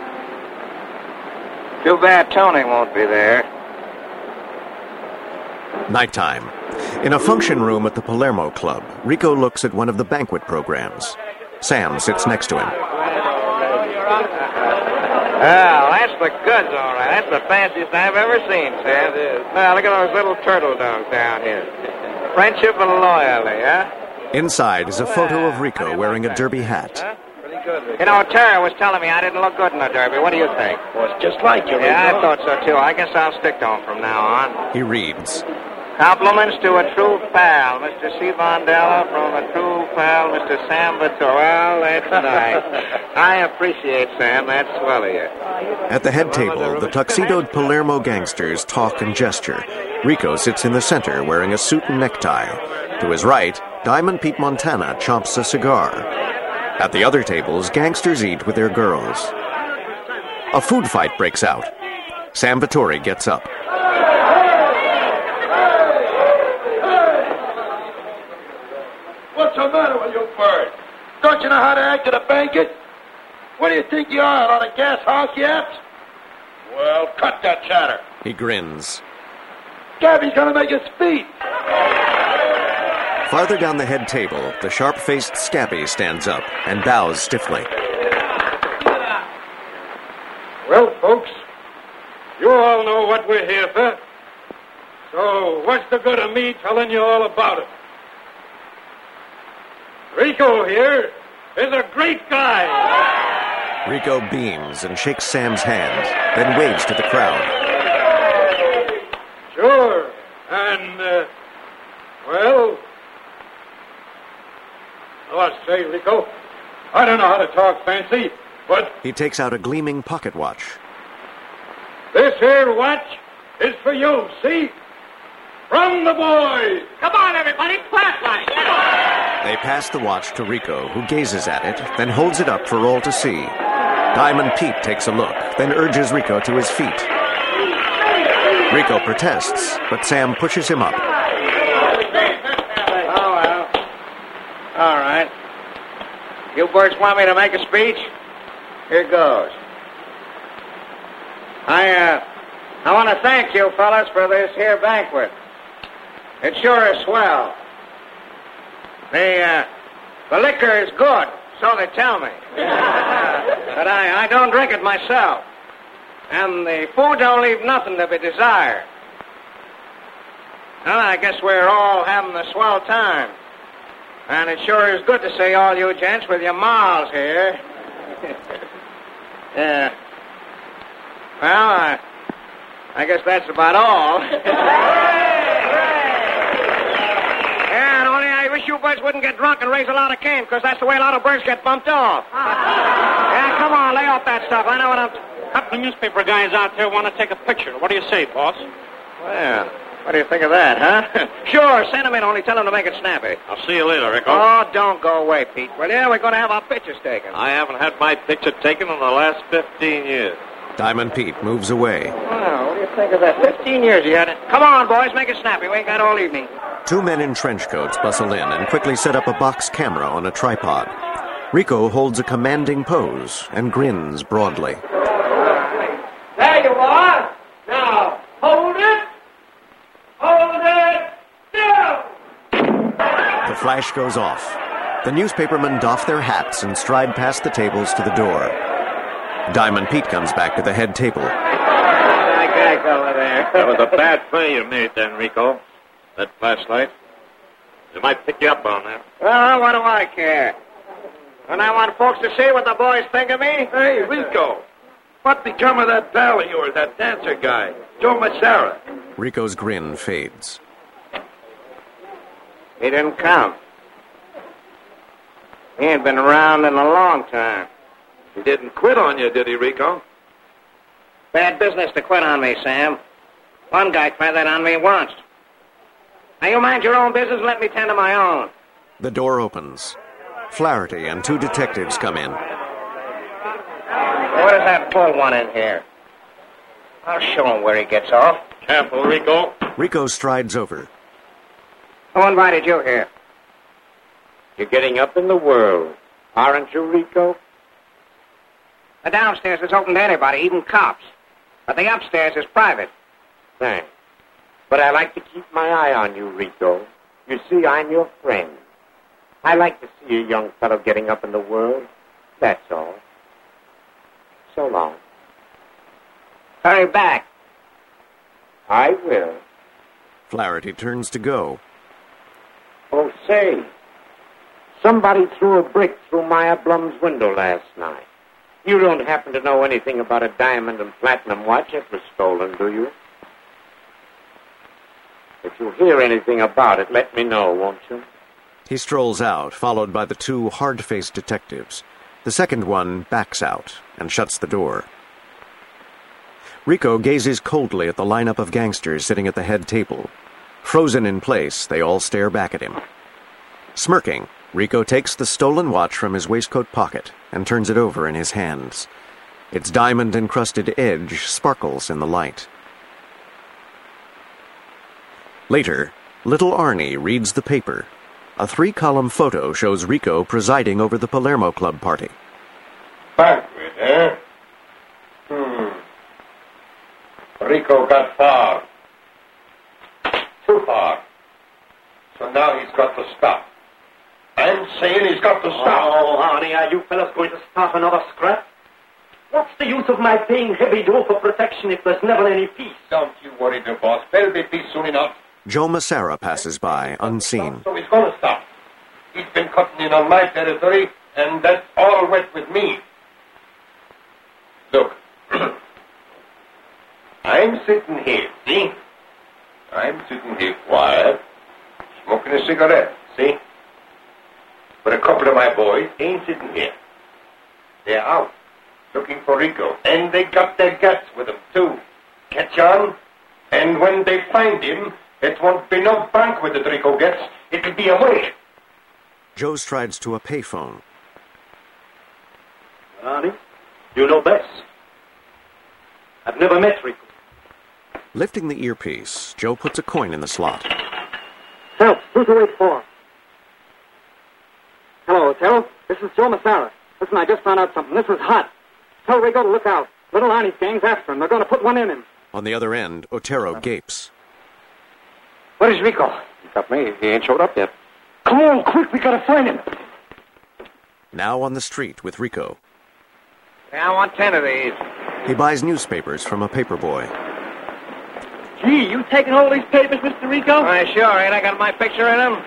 Too bad Tony won't be there. Nighttime. In a function room at the Palermo Club, Rico looks at one of the banquet programs. Sam sits next to him. Well, that's the goods, all right. That's the fanciest I've ever seen, Sam. Now, look at those little turtle doves down here. Friendship and loyalty, huh? Inside is a photo of Rico wearing a derby hat. Huh? You know, Tara was telling me I didn't look good in the derby. What do you think? Well, it's just like you, Rico. Yeah, I thought so, too. I guess I'll stick to him from now on. He reads. Compliments to a true pal, Mister C. Bondella, from a true pal, Mister Sam Vittor. Well, that's nice. I appreciate, Sam. That's swell of you. At the head table, the tuxedoed Palermo gangsters talk and gesture. Rico sits in the center wearing a suit and necktie. To his right, Diamond Pete Montana chomps a cigar. At the other tables, gangsters eat with their girls. A food fight breaks out. Sam Vittori gets up. What's the matter with you, bird? Don't you know how to act at a banquet? What do you think you are, a lot of gas house yaps? Well, cut that chatter. He grins. Gabby's gonna make a speech. Farther down the head table, the sharp-faced Scabby stands up and bows stiffly. Well, folks, you all know what we're here for. So what's the good of me telling you all about it? Rico here is a great guy. Rico beams and shakes Sam's hand, then waves to the crowd. Sure. And, uh, well... Oh, I say, Rico, I don't know how to talk fancy, but... He takes out a gleaming pocket watch. This here watch is for you, see? From the boys. Come on, everybody, flashlight. They pass the watch to Rico, who gazes at it, then holds it up for all to see. Diamond Pete takes a look, then urges Rico to his feet. Rico protests, but Sam pushes him up. Oh, well. You birds want me to make a speech? Here goes. I, uh, I want to thank you fellas for this here banquet. It sure is swell. The, uh, the liquor is good, so they tell me. But I, I don't drink it myself. And the food don't leave nothing to be desired. Well, I guess we're all having a swell time. And it sure is good to see all you gents with your mouths here. Yeah. Well, I, I guess that's about all. Yeah, and only I wish you birds wouldn't get drunk and raise a lot of cane, because that's the way a lot of birds get bumped off. Yeah, come on, lay off that stuff. I know what I'm... A couple of newspaper guys out there want to take a picture. What do you say, boss? Well, what do you think of that, huh? Sure, send them in, only tell them to make it snappy. I'll see you later, Rico. Oh, don't go away, Pete. Well, yeah, we're going to have our pictures taken. I haven't had my picture taken in the last fifteen years. Diamond Pete moves away. Well, what do you think of that? Fifteen years you had it. Come on, boys, make it snappy. We ain't got all evening. Two men in trench coats bustle in and quickly set up a box camera on a tripod. Rico holds a commanding pose and grins broadly. There you are. Now, hold it. Hold it. Down. The flash goes off. The newspapermen doff their hats and stride past the tables to the door. Diamond Pete comes back to the head table. That guy over there. That was a bad play you made then, Rico. That flashlight. They might pick you up on that. Well, what do I care? And I want folks to see what the boys think of me. Hey, Rico. What become of that pal of yours, that dancer guy, Joe Massara? Rico's grin fades. He didn't come. He ain't been around in a long time. He didn't quit on you, did he, Rico? Bad business to quit on me, Sam. One guy tried that on me once. Now, you mind your own business and let me tend to my own. The door opens. Flaherty and two detectives come in. What does that bull want in here? I'll show him where he gets off. Careful, Rico. Rico strides over. Who invited you here? You're getting up in the world, aren't you, Rico? The downstairs is open to anybody, even cops. But the upstairs is private. Thanks. But I like to keep my eye on you, Rico. You see, I'm your friend. I like to see a young fellow getting up in the world. That's all. So long. Hurry back. I will. Flaherty turns to go. Oh, say. Somebody threw a brick through Maya Blum's window last night. You don't happen to know anything about a diamond and platinum watch that was stolen, do you? If you hear anything about it, let me know, won't you? He strolls out, followed by the two hard-faced detectives. The second one backs out and shuts the door. Rico gazes coldly at the lineup of gangsters sitting at the head table. Frozen in place, they all stare back at him. Smirking, Rico takes the stolen watch from his waistcoat pocket and turns it over in his hands. Its diamond-encrusted edge sparkles in the light. Later, little Arnie reads the paper. A three-column photo shows Rico presiding over the Palermo Club party. Banquet, eh? Hmm. Rico got far. Too far. So now he's got to stop. I'm saying he's got to stop. Oh, Arnie, are you fellas going to start another scrap? What's the use of my paying heavy dough for protection if there's never any peace? Don't you worry, dear boss. There'll be peace soon enough. Joe Massara passes by, unseen. So he's going to stop. He's been cutting in on my territory, and that's all wet with me. Look. I'm sitting here, see? I'm sitting here quiet, smoking a cigarette, see? But a couple of my boys ain't sitting here. They're out, looking for Rico. And they got their guts with them, too. Catch on? And when they find him, it won't be no banquet that Rico gets. It'll be a wake. Joe strides to a payphone. Arnie, you know best. I've never met Rico. Lifting the earpiece, Joe puts a coin in the slot. Help, who's the wait for? Hello, Otero. This is Joe Massara. Listen, I just found out something. This is hot. Tell Rico to look out. Little Arnie's gang's after him. They're going to put one in him. On the other end, Otero gapes. Where is Rico? He got me. He ain't showed up yet. Come on, quick. We gotta find him. Now on the street with Rico. Yeah, I want ten of these. He buys newspapers from a paper boy. Gee, you taking all these papers, Mister Rico? Why, sure. Ain't I got my picture in them?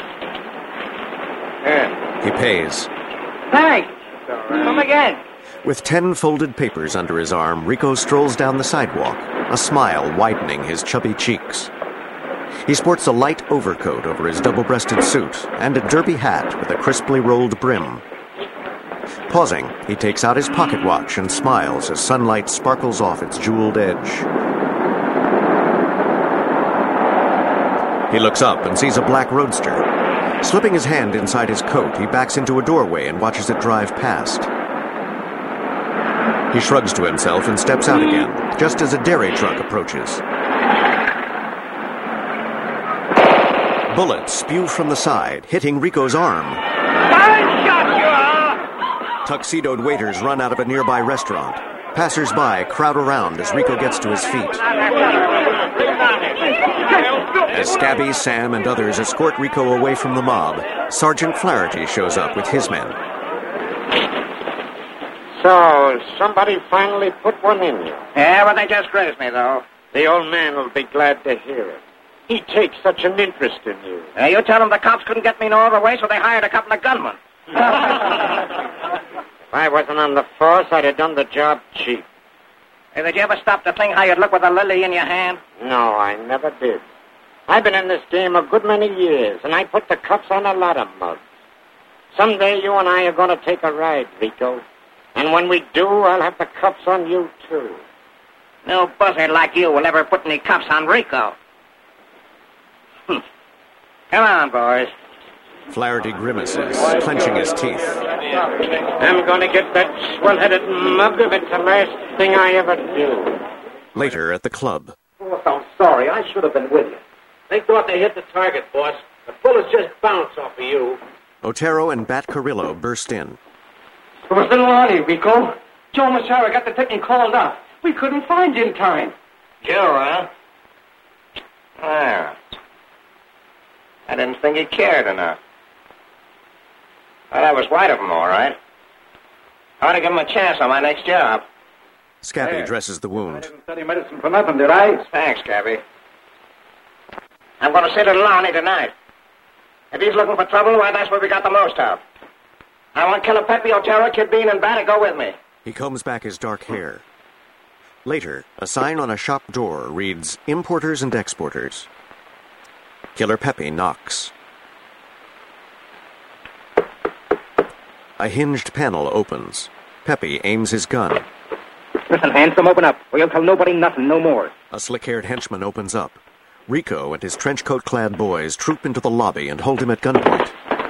Here. He pays. Thanks. Come again. With ten folded papers under his arm, Rico strolls down the sidewalk, a smile widening his chubby cheeks. He sports a light overcoat over his double-breasted suit and a derby hat with a crisply rolled brim. Pausing, he takes out his pocket watch and smiles as sunlight sparkles off its jeweled edge. He looks up and sees a black roadster. Slipping his hand inside his coat, he backs into a doorway and watches it drive past. He shrugs to himself and steps out again, just as a dairy truck approaches. Bullets spew from the side, hitting Rico's arm. Fine shot, you are! Tuxedoed waiters run out of a nearby restaurant. Passers-by crowd around as Rico gets to his feet. As Scabby, Sam, and others escort Rico away from the mob, Sergeant Flaherty shows up with his men. So, somebody finally put one in you. Yeah, but they just grazed me, though. The old man will be glad to hear it. He takes such an interest in you. Uh, you tell them the cops couldn't get me no other way, so they hired a couple of gunmen. If I wasn't on the force, I'd have done the job cheap. Hey, did you ever stop to think how you'd look with a lily in your hand? No, I never did. I've been in this game a good many years, and I put the cuffs on a lot of mugs. Someday you and I are going to take a ride, Rico. And when we do, I'll have the cuffs on you, too. No buzzard like you will ever put any cuffs on Rico. Hm. Come on, boys. Flaherty grimaces, clenching his teeth. I'm going to get that swell-headed mug if it's the last thing I ever do. Later at the club. Oh, I'm sorry. I should have been with you. They thought they hit the target, boss. The bullets just bounced off of you. Otero and Bat Carrillo burst in. It was little Arnie, Rico. Joe Massara got the ticket called up. We couldn't find you in time. Joe, huh? Well, I didn't think he cared enough. Well, I was white of him, all right. I ought to give him a chance on my next job. Scabby There. dresses the wound. didn't study medicine for nothing, did I? Thanks, Scabby. I'm going to see little Arnie tonight. If he's looking for trouble, why, that's what we got the most of. I want Killer Pepe, Otero, Kid Bean, and Bat to go with me. He combs back his dark hair. Later, a sign on a shop door reads, Importers and Exporters. Killer Pepe knocks. A hinged panel opens. Pepe aims his gun. Listen, handsome, open up, or you'll tell nobody nothing, no more. A slick-haired henchman opens up. Rico and his trench-coat-clad boys troop into the lobby and hold him at gunpoint.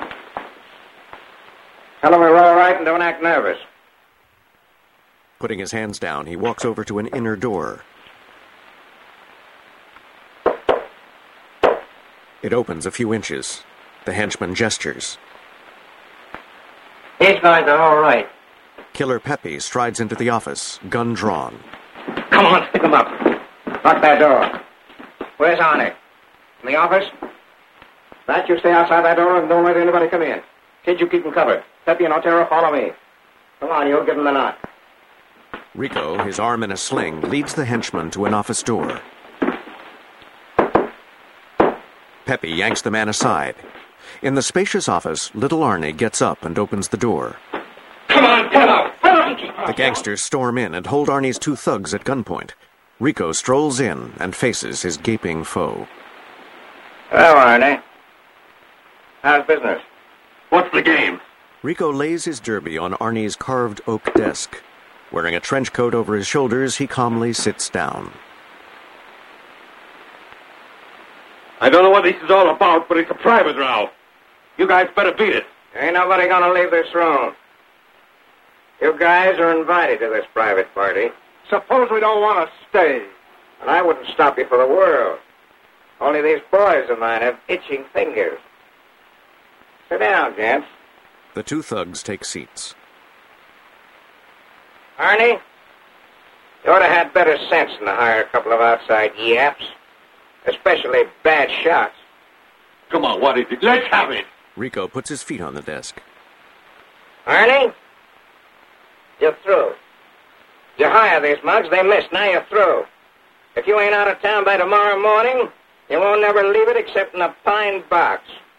Tell him we're all right and don't act nervous. Putting his hands down, he walks over to an inner door. It opens a few inches. The henchman gestures. These guys are all right. Killer Pepe strides into the office, gun drawn. Come on, stick 'em up. Lock that door. Where's Arnie? In the office? That you stay outside that door and don't let anybody come in. Kid, you keep him covered. Pepe and Otero, follow me. Come on, you'll give him the knot. Rico, his arm in a sling, leads the henchman to an office door. Pepe yanks the man aside. In the spacious office, little Arnie gets up and opens the door. Come on, get out! The gangsters storm in and hold Arnie's two thugs at gunpoint. Rico strolls in and faces his gaping foe. Hello, Arnie. How's business? What's the game? Rico lays his derby on Arnie's carved oak desk. Wearing a trench coat over his shoulders, he calmly sits down. I don't know what this is all about, but it's a private row. You guys better beat it. Ain't nobody gonna leave this room. You guys are invited to this private party. Suppose we don't want to stay. And I wouldn't stop you for the world. Only these boys of mine have itching fingers. Sit down, gents. The two thugs take seats. Arnie, you ought to have better sense than to hire a couple of outside yaps. Especially bad shots. Come on, what is it? Let's have it. Rico puts his feet on the desk. Arnie, you're through. You hire these mugs, they miss, now you're through. If you ain't out of town by tomorrow morning, you won't never leave it except in a pine box.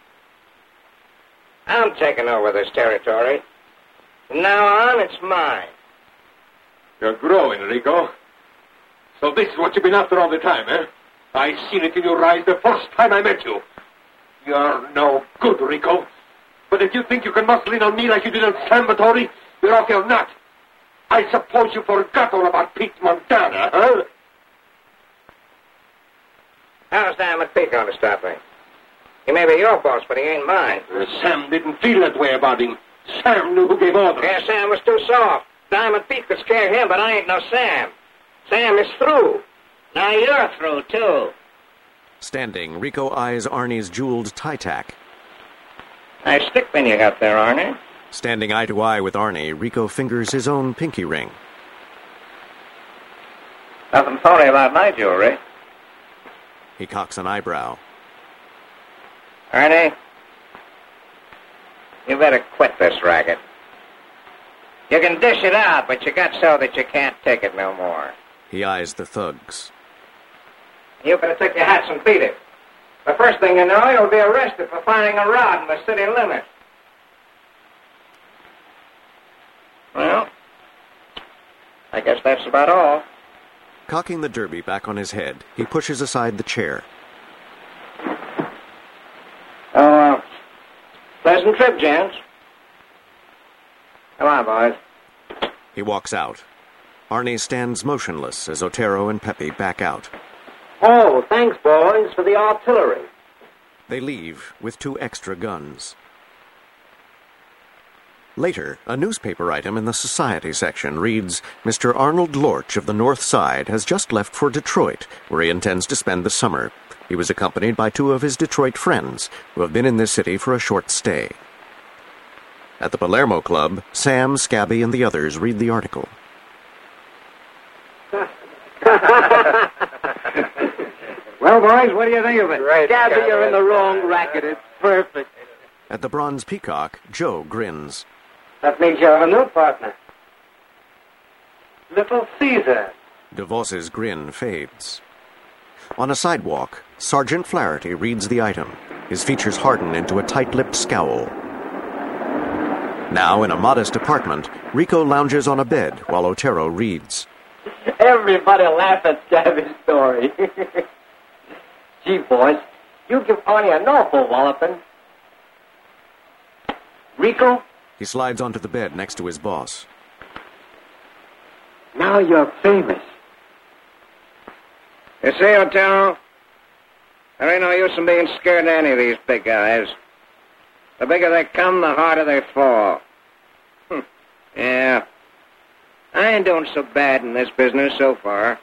I'm taking over this territory. From now on, it's mine. You're growing, Rico. So this is what you've been after all the time, eh? I seen it in your eyes the first time I met you. You're no good, Rico. But if you think you can muscle in on me like you did on Sam Vittori, you're off your nut. I suppose you forgot all about Pete Montana, huh? How's Diamond Pete going to stop me? He may be your boss, but he ain't mine. Uh, Sam didn't feel that way about him. Sam knew who gave orders. Yeah, Sam was too soft. Diamond Pete could scare him, but I ain't no Sam. Sam is through. Now you're through, too. Standing, Rico eyes Arnie's jeweled tie-tack. Nice stick pin you got there, Arnie. Standing eye to eye with Arnie, Rico fingers his own pinky ring. Nothing phony about my jewelry. He cocks an eyebrow. Arnie, you better quit this racket. You can dish it out, but you got so that you can't take it no more. He eyes the thugs. You better take your hats and beat it. The first thing you know, you'll be arrested for firing a rod in the city limits. Well, I guess that's about all. Cocking the derby back on his head, he pushes aside the chair. Oh, uh, pleasant trip, gents. Come on, boys. He walks out. Arnie stands motionless as Otero and Pepe back out. Oh, thanks, boys, for the artillery. They leave with two extra guns. Later, a newspaper item in the society section reads, Mister Arnold Lorch of the North Side has just left for Detroit, where he intends to spend the summer. He was accompanied by two of his Detroit friends, who have been in this city for a short stay. At the Palermo Club, Sam, Scabby, and the others read the article. Well, boys, what do you think of it? Right, Scabby, Scabby. you're in the wrong racket. It's perfect. At the Bronze Peacock, Joe grins. That means you have a new partner. Little Caesar. DeVos's grin fades. On a sidewalk, Sergeant Flaherty reads the item. His features harden into a tight-lipped scowl. Now, in a modest apartment, Rico lounges on a bed while Otero reads. Everybody laugh at Scabby's story. Gee, boys, you give Arnie an awful walloping. Rico? He slides onto the bed next to his boss. Now you're famous. You see, Otero, there ain't no use in being scared of any of these big guys. The bigger they come, the harder they fall. Hm. Yeah. I ain't doing so bad in this business so far.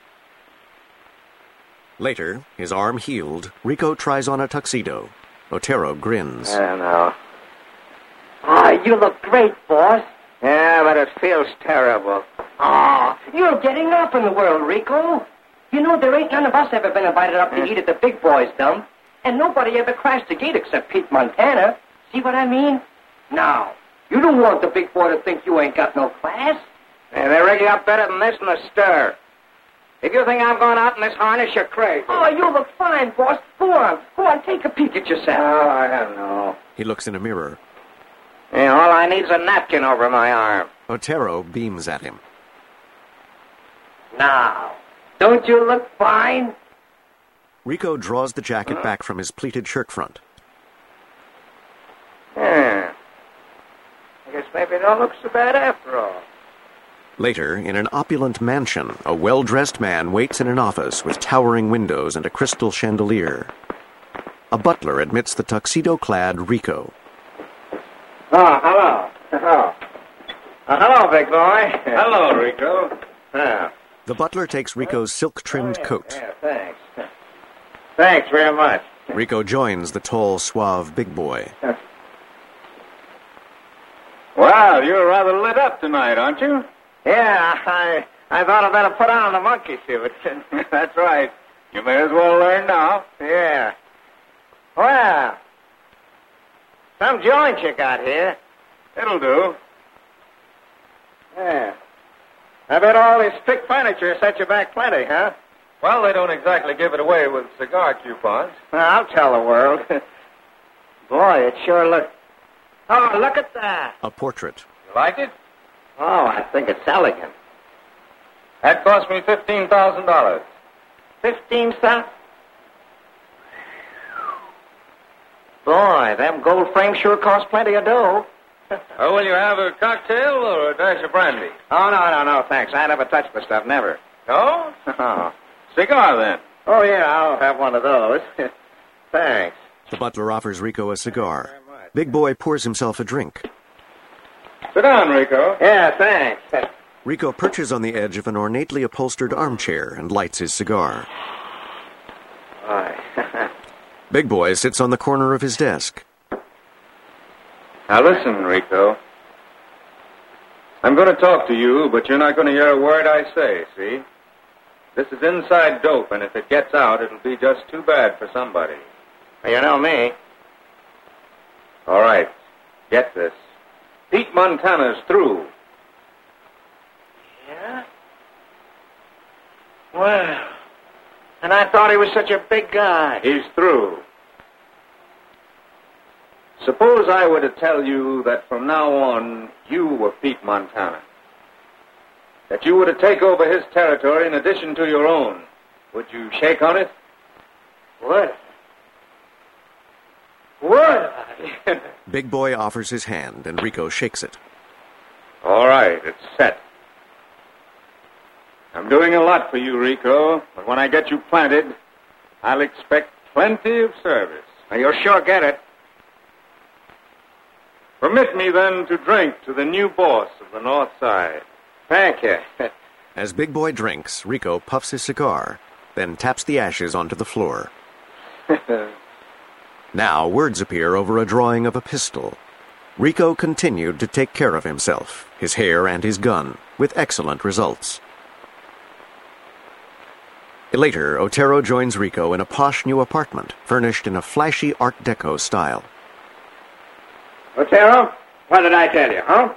Later, his arm healed, Rico tries on a tuxedo. Otero grins. I don't know. Ah, you look great, boss. Yeah, but it feels terrible. Ah, you're getting up in the world, Rico. You know, there ain't none of us ever been invited up to eat at the big boys' dump. And nobody ever crashed the gate except Pete Montana. See what I mean? Now, you don't want the big boy to think you ain't got no class. Yeah, they rig you up better than this in the stir. If you think I'm going out in this harness, you're crazy. Oh, you look fine, boss. Go on. Go on, take a peek at yourself. Oh, I don't know. He looks in a mirror. Yeah, all I need's a napkin over my arm. Otero beams at him. Now, don't you look fine? Rico draws the jacket back from his pleated shirt front. Yeah. I guess maybe it don't look so bad after all. Later, in an opulent mansion, a well-dressed man waits in an office with towering windows and a crystal chandelier. A butler admits the tuxedo-clad Rico. Oh, hello. Hello. Uh, hello, big boy. Hello, Rico. Yeah. The butler takes Rico's silk-trimmed Oh, yeah, coat. Yeah, thanks. Thanks very much. Rico joins the tall, suave big boy. Well, you're rather lit up tonight, aren't you? Yeah, I I thought I'd better put on the monkey suit. That's right. You may as well learn now. Yeah. Well, some joint you got here. It'll do. Yeah. I bet all this thick furniture set you back plenty, huh? Well, they don't exactly give it away with cigar coupons. Well, I'll tell the world. Boy, it sure looks... Oh, look at that. A portrait. You like it? Oh, I think it's elegant. That cost me fifteen thousand dollars. Fifteen cents? Boy, them gold frames sure cost plenty of dough. Oh, will you have a cocktail or a dash of brandy? Oh, no, no, no, thanks. I never touch the stuff, never. No? Oh. Cigar, then. Oh, yeah, I'll have one of those. Thanks. The butler offers Rico a cigar. Big Boy pours himself a drink. Sit down, Rico. Yeah, thanks. Rico perches on the edge of an ornately upholstered armchair and lights his cigar. Boy. Big Boy sits on the corner of his desk. Now listen, Rico. I'm going to talk to you, but you're not going to hear a word I say, see? This is inside dope, and if it gets out, it'll be just too bad for somebody. You know me. All right. Get this. Pete Montana's through. Yeah? Well, and I thought he was such a big guy. He's through. Suppose I were to tell you that from now on, you were Pete Montana. That you were to take over his territory in addition to your own. Would you shake on it? Would. Would. Big Boy offers his hand, and Rico shakes it. All right, it's set. I'm doing a lot for you, Rico, but when I get you planted, I'll expect plenty of service. Now, you'll sure get it. Permit me, then, to drink to the new boss of the North Side. Thank you. As Big Boy drinks, Rico puffs his cigar, then taps the ashes onto the floor. Now words appear over a drawing of a pistol. Rico continued to take care of himself, his hair and his gun, with excellent results. Later, Otero joins Rico in a posh new apartment, furnished in a flashy Art Deco style. Otero, what did I tell you, huh?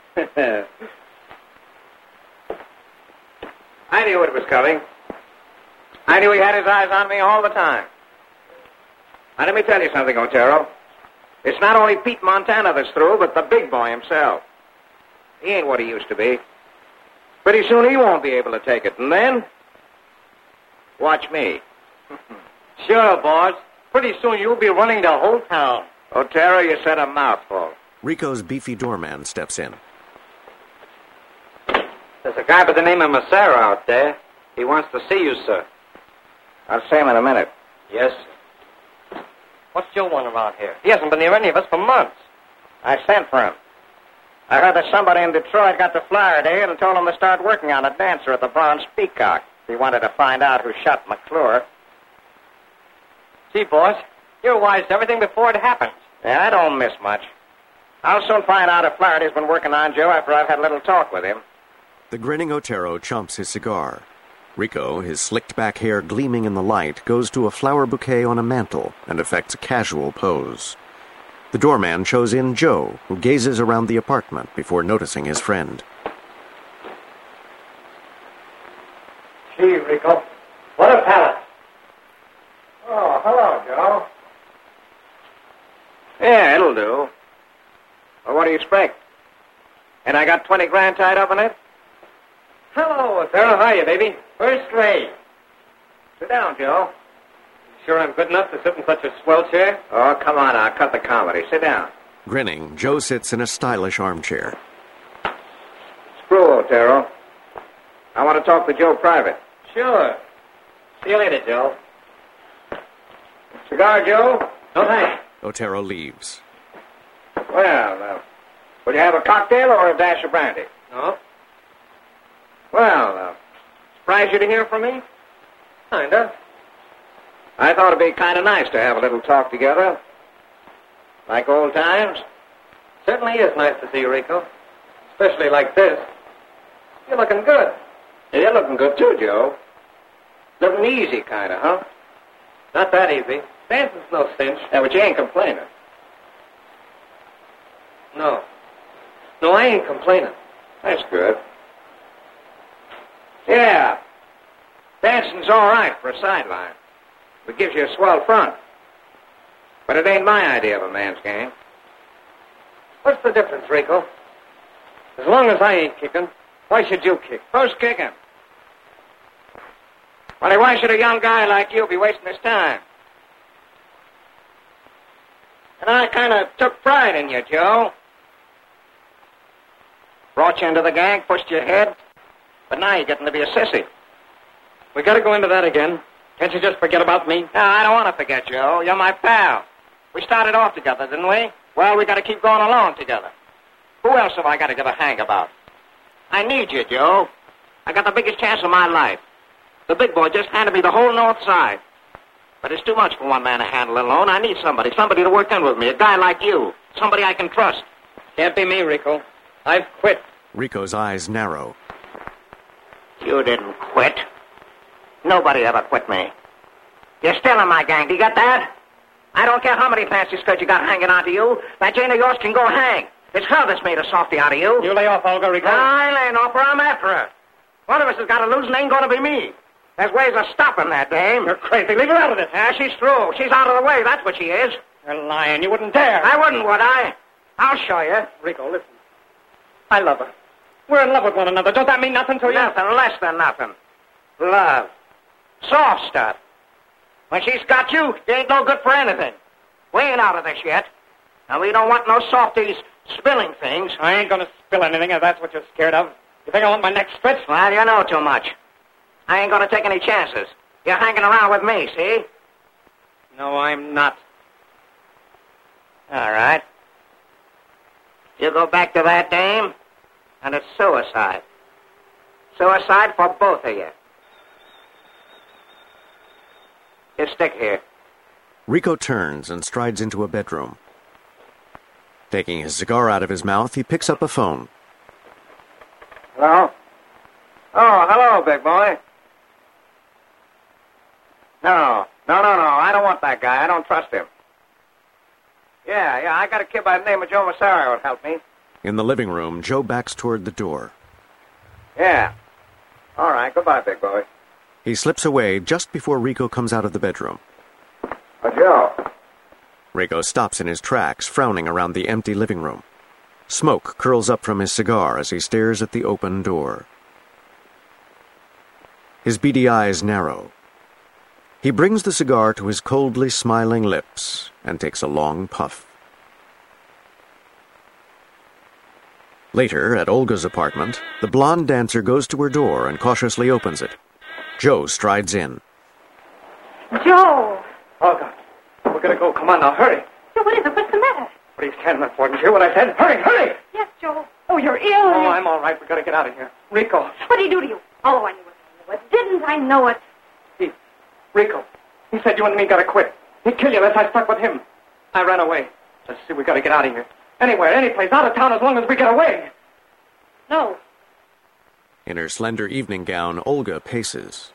I knew it was coming. I knew he had his eyes on me all the time. Now, let me tell you something, Otero. It's not only Pete Montana that's through, but the big boy himself. He ain't what he used to be. Pretty soon he won't be able to take it. And then, watch me. Sure, boss. Pretty soon you'll be running the whole town. Otero, you said a mouthful. Rico's beefy doorman steps in. There's a guy by the name of Massaro out there. He wants to see you, sir. I'll see him in a minute. Yes, sir. What's Joe want around here? He hasn't been near any of us for months. I sent for him. I heard that somebody in Detroit got the flyer deal and told him to start working on a dancer at the Bronze Peacock. He wanted to find out who shot McClure. Gee, boss, you're wise to everything before it happens. Yeah, I don't miss much. I'll soon find out if Flaherty's been working on Joe after I've had a little talk with him. The grinning Otero chomps his cigar. Rico, his slicked-back hair gleaming in the light, goes to a flower bouquet on a mantel and affects a casual pose. The doorman shows in Joe, who gazes around the apartment before noticing his friend. Gee, Rico, what a palace. Oh, hello, Joe. Yeah, it'll do. Well, what do you expect? And I got twenty grand tied up in it? Hello, Otero. How are you, baby? First rate. Sit down, Joe. Sure I'm good enough to sit in such a swell chair? Oh, come on now. Cut the comedy. Sit down. Grinning, Joe sits in a stylish armchair. Screw, Otero. I want to talk to Joe private. Sure. See you later, Joe. Cigar, Joe? No, thanks. Otero leaves. Well, uh, will you have a cocktail or a dash of brandy? No. Well, uh, surprised you to hear from me? Kinda. I thought it'd be kind of nice to have a little talk together. Like old times. Say, certainly is nice to see you, Rico. Especially like this. You're looking good. Yeah, you're looking good, too, Joe. Looking easy, kind of, huh? Not that easy. Dancing's no cinch. Yeah, but you ain't complaining. No. No, I ain't complaining. That's good. Yeah. Dancing's all right for a sideline. It gives you a swell front. But it ain't my idea of a man's game. What's the difference, Rico? As long as I ain't kicking, why should you kick? Who's kicking? Well, why should a young guy like you be wasting his time? And I kind of took pride in you, Joe. Brought you into the gang, pushed you ahead, but now you're getting to be a sissy. We gotta go into that again. Can't you just forget about me? No, I don't want to forget, Joe. You're my pal. We started off together, didn't we? Well, we got to keep going along together. Who else have I got to give a hang about? I need you, Joe. I got the biggest chance of my life. The big boy just handed me the whole north side. But it's too much for one man to handle alone. I need somebody, somebody to work in with me, a guy like you, somebody I can trust. Can't be me, Rico. I've quit. Rico's eyes narrow. You didn't quit. Nobody ever quit me. You're still in my gang. Do you get that? I don't care how many fancy skirts you got hanging onto you. That Jane of yours can go hang. It's her that's made a softy out of you. You lay off, Olga, Rico. No, I ain't laying off her. I'm after her. One of us has got to lose and ain't going to be me. There's ways of stopping that dame. You're crazy. Leave her out of this. Yeah, she's through. She's out of the way. That's what she is. You're lying. You wouldn't dare. I wouldn't, would I? I'll show you. Rico, listen. I love her. We're in love with one another. Don't that mean nothing to you? Nothing less than nothing. Love. Soft stuff. When she's got you, you ain't no good for anything. We ain't out of this yet. And we don't want no softies spilling things. I ain't gonna spill anything if that's what you're scared of. You think I want my neck stretched? Well, you know too much. I ain't gonna take any chances. You're hanging around with me, see? No, I'm not. All right. You go back to that dame, and it's suicide. Suicide for both of you. You stick here. Rico turns and strides into a bedroom. Taking his cigar out of his mouth, he picks up a phone. Hello? Oh, hello, big boy. No, no, no, no. I don't want that guy. I don't trust him. Yeah, yeah, I got a kid by the name of Joe Massario would help me. In the living room, Joe backs toward the door. Yeah. All right, goodbye, big boy. He slips away just before Rico comes out of the bedroom. Uh, Joe. Rico stops in his tracks, frowning around the empty living room. Smoke curls up from his cigar as he stares at the open door. His beady eyes narrow. He brings the cigar to his coldly smiling lips and takes a long puff. Later, at Olga's apartment, the blonde dancer goes to her door and cautiously opens it. Joe strides in. Joe! Olga, we're gonna go. Come on now, hurry. Joe, what is it? What's the matter? What are you standing there for? Didn't you hear what I said? Hurry, hurry! Yes, Joe. Oh, you're ill. Oh, I'm all right. We gotta get out of here. Rico. What did he do to you? Oh, I knew it. I knew it. Didn't I know it? He, Rico. He said you and me gotta quit. He'd kill you unless I stuck with him. I ran away. Let's see, we gotta get out of here. Anywhere, any place, out of town, as long as we get away. No. In her slender evening gown, Olga paces.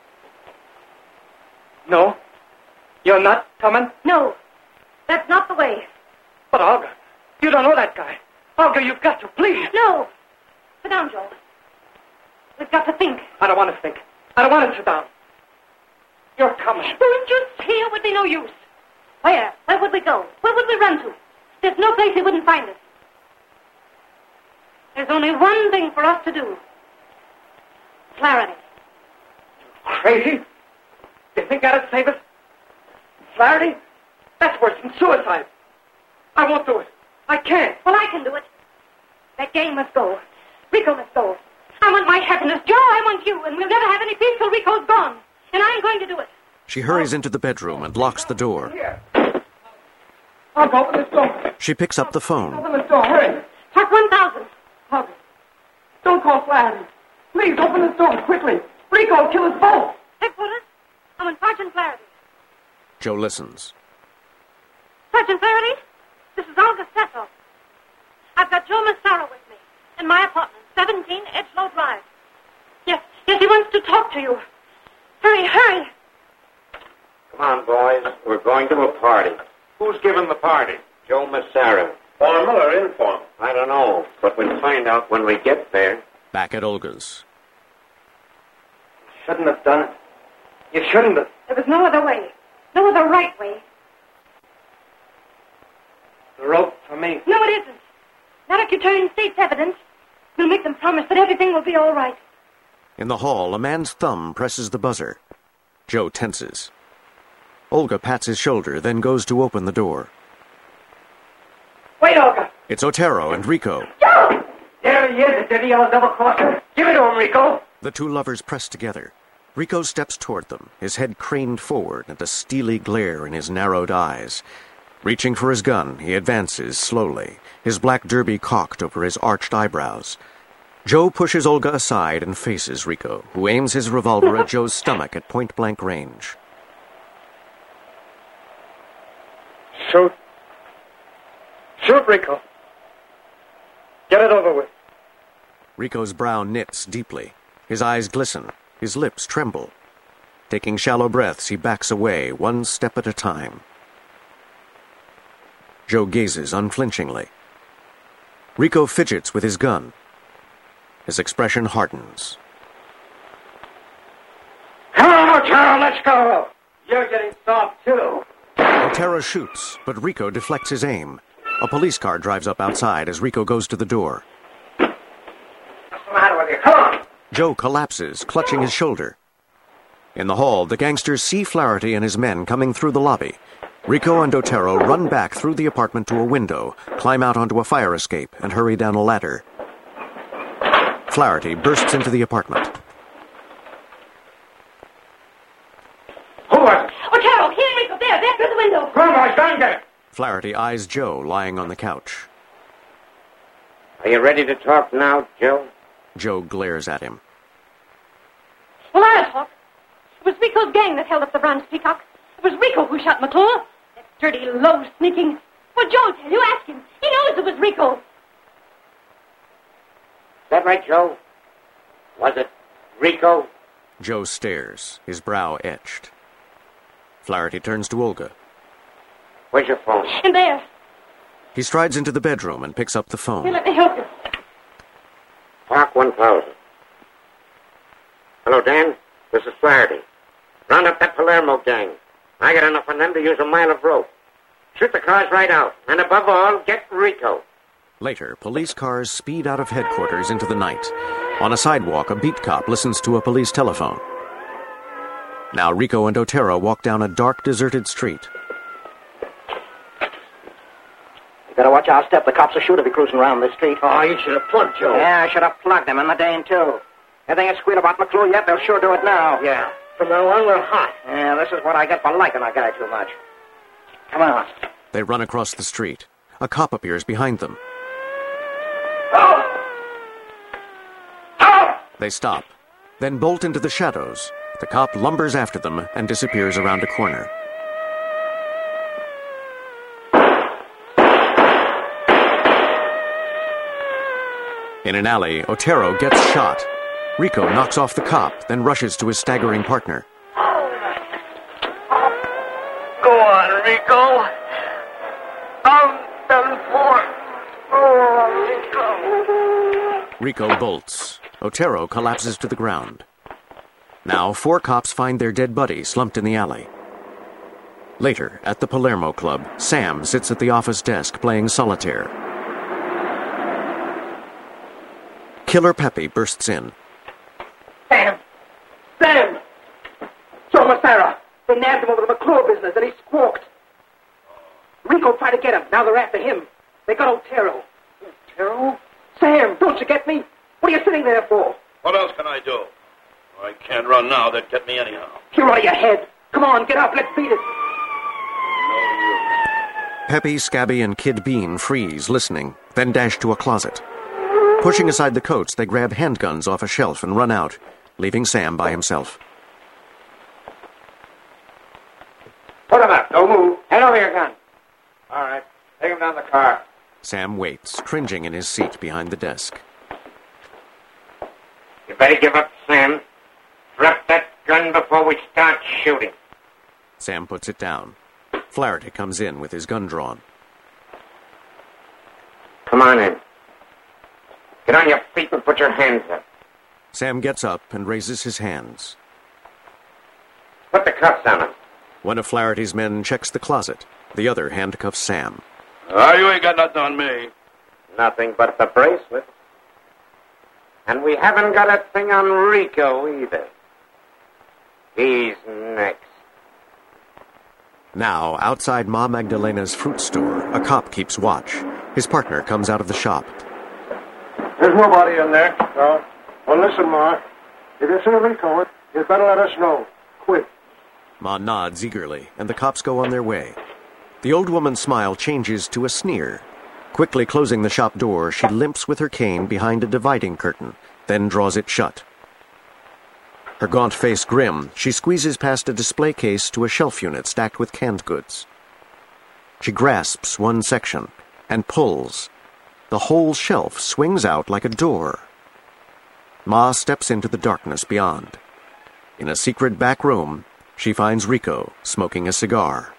No? You're not coming? No. That's not the way. But, Olga, you don't know that guy. Olga, you've got to, please. No. Sit down, Joe. We've got to think. I don't want to think. I don't want to sit down. You're coming. Don't you see it would be no use? Where? Where would we go? Where would we run to? There's no place he wouldn't find us. There's only one thing for us to do. Flaherty. Crazy? You think that'd save us? Flaherty? That's worse than suicide. I won't do it. I can't. Well, I can do it. That game must go. Rico must go. I want my happiness. Joe, I want you. And we'll never have any peace till Rico's gone. And I'm going to do it. She hurries into the bedroom and locks the door. Here. I'll open this door. She picks up the phone. Open this door. Hurry. Talk one thousand. Olga, don't call Flaherty. Please, open this door quickly. Rico will kill us both. Headquarters, I'm in Sergeant Flaherty. Joe listens. Sergeant Flaherty, this is Olga Cecil. I've got Joe Massaro with me. In my apartment, seventeen Edgelow Drive. Yes, yes, he wants to talk to you. Hurry, hurry. Come on, boys. We're going to a party. Who's giving the party? Joe Massaro. Formal or informal? I don't know, but we'll find out when we get there. Back at Olga's. Shouldn't have done it. You shouldn't have. There was no other way. No other right way. The rope for me. No, it isn't. Not if you turn in state's evidence. We'll make them promise that everything will be all right. In the hall, a man's thumb presses the buzzer. Joe tenses. Olga pats his shoulder, then goes to open the door. Wait, Olga. It's Otero and Rico. Joe! There he is, the dirty old double-crosser. Give it to him, Rico. The two lovers press together. Rico steps toward them, his head craned forward and a steely glare in his narrowed eyes. Reaching for his gun, he advances slowly, his black derby cocked over his arched eyebrows. Joe pushes Olga aside and faces Rico, who aims his revolver at Joe's stomach at point-blank range. Shoot. Shoot, Rico. Get it over with. Rico's brow knits deeply. His eyes glisten. His lips tremble. Taking shallow breaths, he backs away, one step at a time. Joe gazes unflinchingly. Rico fidgets with his gun. His expression hardens. Come on, Otero, let's go. You're getting soft, too. Otero shoots, but Rico deflects his aim. A police car drives up outside as Rico goes to the door. What's the matter with you? Come on. Joe collapses, clutching his shoulder. In the hall, the gangsters see Flaherty and his men coming through the lobby. Rico and Otero run back through the apartment to a window, climb out onto a fire escape, and hurry down a ladder. Flaherty bursts into the apartment. Who was it? Otero, here, Rico, there, there through the window. Come on, gun, get it. Flaherty eyes Joe lying on the couch. Are you ready to talk now, Joe? Joe glares at him. Well, I'll talk. It was Rico's gang that held up the Bronze Peacock. It was Rico who shot McClure. That dirty, low, sneaking... Well, Joe, tell you, ask him. He knows it was Rico. Is that right, Joe? Was it Rico? Joe stares, his brow etched. Flaherty turns to Olga. Where's your phone? In there. He strides into the bedroom and picks up the phone. Here, let me help you. Park one thousand. Hello, Dan. This is Flaherty. Round up that Palermo gang. I got enough on them to use a mile of rope. Shoot the cars right out. And above all, get Rico. Later, police cars speed out of headquarters into the night. On a sidewalk, a beat cop listens to a police telephone. Now Rico and Otero walk down a dark, deserted street. You gotta watch our step. The cops will shoot if you're cruising around this street. Oh, you should have plugged Joe. Yeah, I should have plugged him in the Dane, too. If they ain't squealed about McClure yet, they'll sure do it now. Yeah. From now on, we're hot. Yeah, this is what I get for liking a guy too much. Come on. They run across the street. A cop appears behind them. Oh! Oh! They stop, then bolt into the shadows. The cop lumbers after them and disappears around a corner. In an alley, Otero gets shot. Rico knocks off the cop, then rushes to his staggering partner. Go on, Rico. I'm done for. Oh, Rico. Rico bolts. Otero collapses to the ground. Now, four cops find their dead buddy slumped in the alley. Later, at the Palermo Club, Sam sits at the office desk playing solitaire. Killer Pepe bursts in. Sam! Sam! Joe Massaro! They nabbed him over the McClure business and he squawked. Rico tried to get him. Now they're after him. They got Otero. Otero? Sam, don't you get me? What are you sitting there for? What else can I do? I can't run now. They'd get me anyhow. You're out of your head. Come on, get up. Let's beat it. Pepe, Scabby, and Kid Bean freeze, listening, then dash to a closet. Pushing aside the coats, they grab handguns off a shelf and run out, leaving Sam by himself. Put him up. Don't move. Hand over your gun. All right. Take him down the car. Sam waits, cringing in his seat behind the desk. You better give up, Sam. Drop that gun before we start shooting. Sam puts it down. Flaherty comes in with his gun drawn. Come on in. Get on your feet and put your hands up. Sam gets up and raises his hands. Put the cuffs on him. One of Flaherty's men checks the closet. The other handcuffs Sam. Ah, you ain't got nothing on me. Nothing but the bracelet. And we haven't got a thing on Rico either. He's next. Now, outside Ma Magdalena's fruit store, a cop keeps watch. His partner comes out of the shop. There's nobody in there. No. Well, listen, Ma. If you see Rico, you better let us know. Quick. Ma nods eagerly, and the cops go on their way. The old woman's smile changes to a sneer. Quickly closing the shop door, she limps with her cane behind a dividing curtain, then draws it shut. Her gaunt face grim, she squeezes past a display case to a shelf unit stacked with canned goods. She grasps one section and pulls. The whole shelf swings out like a door. Ma steps into the darkness beyond. In a secret back room, she finds Rico smoking a cigar.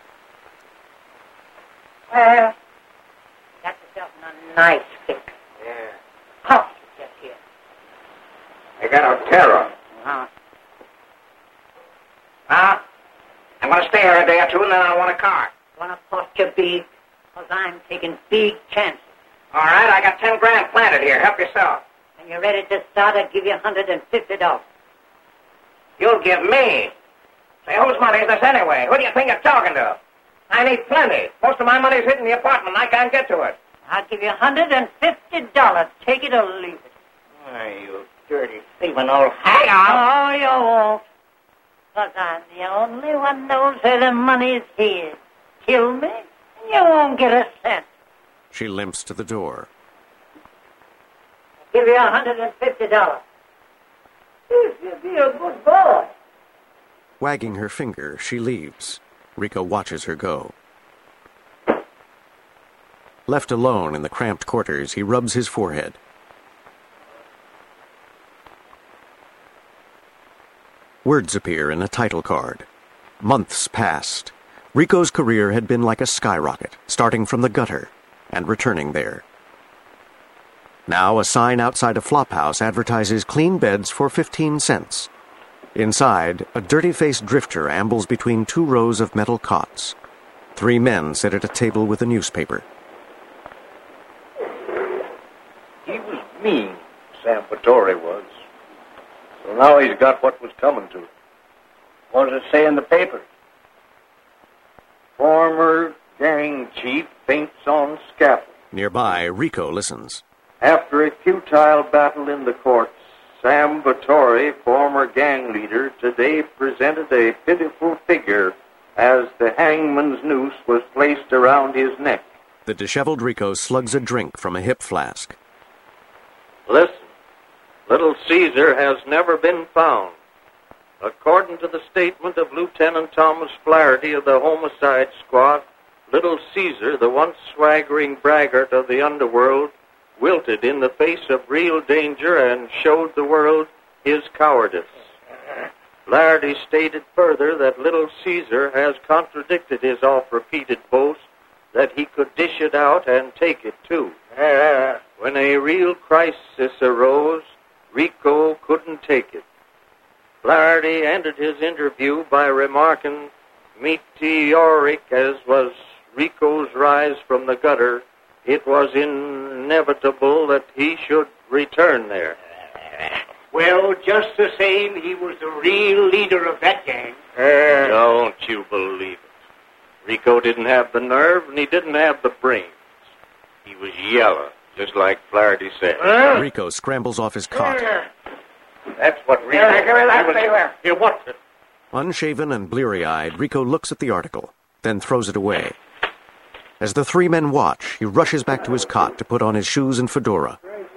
Well, got yourself a nice kick. Yeah. How did you get here? I got Otero. Uh-huh. Now, I'm going to stay here a day or two, and then I want a car. Want to post your big? Because I'm taking big chances. All right, I got ten grand planted here. Help yourself. When you're ready to start, I'll give you one hundred fifty dollars. You'll give me? Say, whose money is this anyway? Who do you think you're talking to? I need plenty. Most of my money's hidden in the apartment. I can't get to it. I'll give you one hundred fifty dollars. Take it or leave it. Oh, you dirty, thieving old hag. Oh, you won't. Because I'm the only one knows where the money's hid. Kill me, and you won't get a cent. She limps to the door. I'll give you one hundred fifty dollars. If you be a good boy. Wagging her finger, she leaves. Rico watches her go. Left alone in the cramped quarters, he rubs his forehead. Words appear in a title card. Months passed. Rico's career had been like a skyrocket, starting from the gutter and returning there. Now a sign outside a flophouse advertises clean beds for fifteen cents. Inside, a dirty-faced drifter ambles between two rows of metal cots. Three men sit at a table with a newspaper. He was mean, Sam Vittori was. So now he's got what was coming to him. What does it say in the paper? Former gang chief faints on scaffold. Nearby, Rico listens. After a futile battle in the courts, Sam Vittori, former gang leader, today presented a pitiful figure as the hangman's noose was placed around his neck. The disheveled Rico slugs a drink from a hip flask. Listen, Little Caesar has never been found. According to the statement of Lieutenant Thomas Flaherty of the Homicide Squad, Little Caesar, the once swaggering braggart of the underworld, wilted in the face of real danger and showed the world his cowardice. Flaherty stated further that Little Caesar has contradicted his oft-repeated boast that he could dish it out and take it, too. When a real crisis arose, Rico couldn't take it. Flaherty ended his interview by remarking, meteoric as was Rico's rise from the gutter, it was inevitable that he should return there. Well, just the same, he was the real leader of that gang. Uh, Don't you believe it. Rico didn't have the nerve, and he didn't have the brains. He was yellow, just like Flaherty said. Uh, Rico scrambles off his cot. Uh, That's what Rico... Uh, give me that paper. Here, what's it? Unshaven and bleary-eyed, Rico looks at the article, then throws it away. As the three men watch, he rushes back to his cot to put on his shoes and fedora.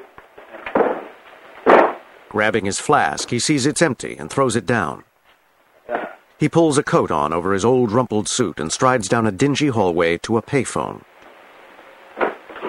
Grabbing his flask, he sees it's empty and throws it down. He pulls a coat on over his old rumpled suit and strides down a dingy hallway to a payphone.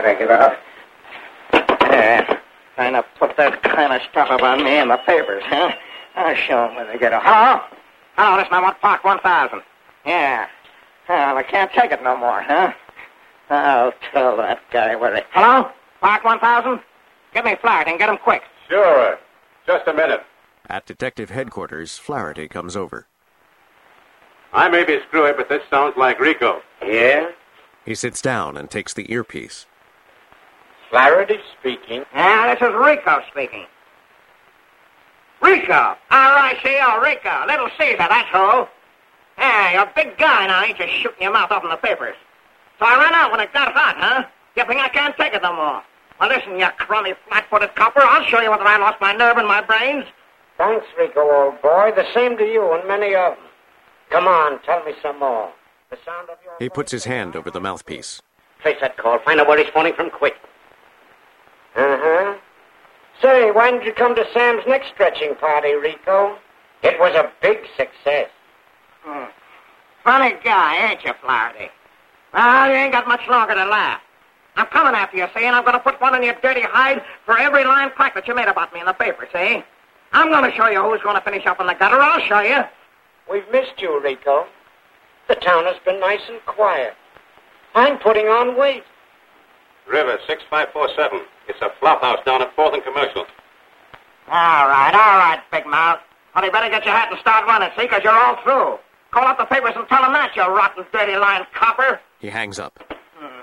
take it off. Yeah, trying to put that kind of stuff up on me in the papers, huh? I'll show them when they get it. Hello? Hello, listen, I want Park one thousand. Yeah. Well, I can't take it no more, huh? I'll tell that guy where it... Hello? Park one thousand? Give me Flaherty and get him quick. Sure. Just a minute. At detective headquarters, Flaherty comes over. I may be screwy, but this sounds like Rico. Yeah? He sits down and takes the earpiece. Flaherty speaking. Yeah, this is Rico speaking. Rico! R I C O, Rico. Little Caesar, that's who. Yeah, you're a big guy now. Ain't just shooting your mouth off in the papers. So I ran out when it got hot, huh? You think I can't take it no more? Well, listen, you crummy, flat-footed copper. I'll show you whether I lost my nerve and my brains. Thanks, Rico, old boy. The same to you and many of them. Come on, tell me some more. The sound of your... He puts his hand over the mouthpiece. Place that call. Find out where he's phoning from quick. Uh-huh. Say, why didn't you come to Sam's next stretching party, Rico? It was a big success. Hmm. Funny guy, ain't you, Flaherty? Well, you ain't got much longer to laugh. I'm coming after you, see, and I'm going to put one in your dirty hide for every line crack that you made about me in the paper, see? I'm going to show you who's going to finish up in the gutter. I'll show you. We've missed you, Rico. The town has been nice and quiet. I'm putting on weight. River, six five four seven. It's a flop house down at fourth and Commercial. All right, all right, big mouth. Well, you better get your hat and start running, see, because you're all through. Call up the papers and tell them that, you rotten, dirty line copper. He hangs up. Hmm.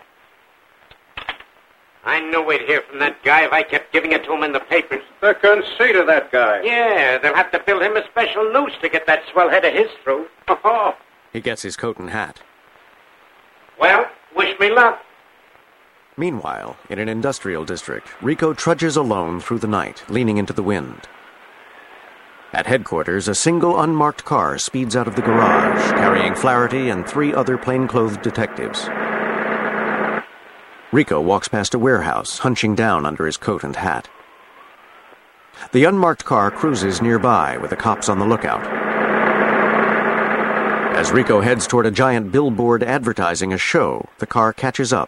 I knew we'd hear from that guy if I kept giving it to him in the papers. The conceit of that guy. Yeah, they'll have to build him a special noose to get that swell head of his through. He gets his coat and hat. Well, wish me luck. Meanwhile, in an industrial district, Rico trudges alone through the night, leaning into the wind. At headquarters, a single unmarked car speeds out of the garage, carrying Flaherty and three other plainclothed detectives. Rico walks past a warehouse, hunching down under his coat and hat. The unmarked car cruises nearby with the cops on the lookout. As Rico heads toward a giant billboard advertising a show, the car catches up.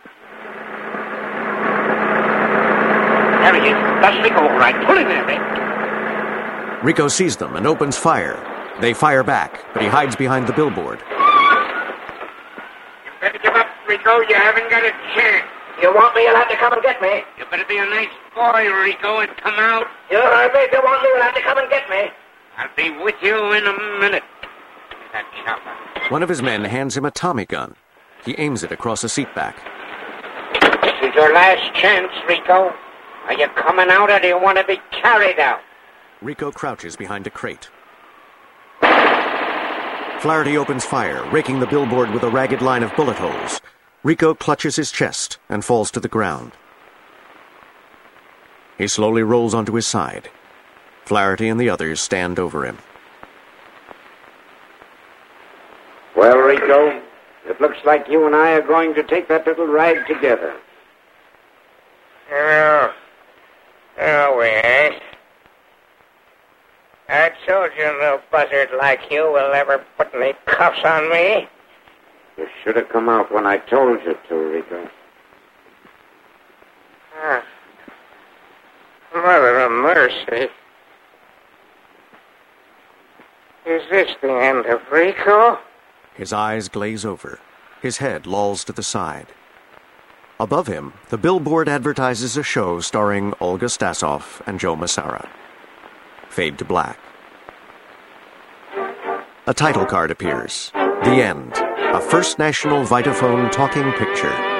There he is. That's Rico, all right. Pull him there, Rick. Rico sees them and opens fire. They fire back, but he hides behind the billboard. You better give up, Rico. You haven't got a chance. You want me, you'll have to come and get me. You better be a nice boy, Rico, and come out. You heard me. If you want me, you'll have to come and get me. I'll be with you in a minute. Give me that chopper. One of his men hands him a Tommy gun. He aims it across a seat back. This is your last chance, Rico. Are you coming out or do you want to be carried out? Rico crouches behind a crate. Flaherty opens fire, raking the billboard with a ragged line of bullet holes. Rico clutches his chest and falls to the ground. He slowly rolls onto his side. Flaherty and the others stand over him. Well, Rico, it looks like you and I are going to take that little ride together. Oh, oh we ain't. I told you no buzzard like you will ever put any cuffs on me. You should have come out when I told you to, Rico. Ah. Mother of mercy. Is this the end of Rico? His eyes glaze over. His head lolls to the side. Above him, the billboard advertises a show starring Olga Stasov and Joe Massara. Fade to black. A title card appears. The end. A First National Vitaphone talking picture.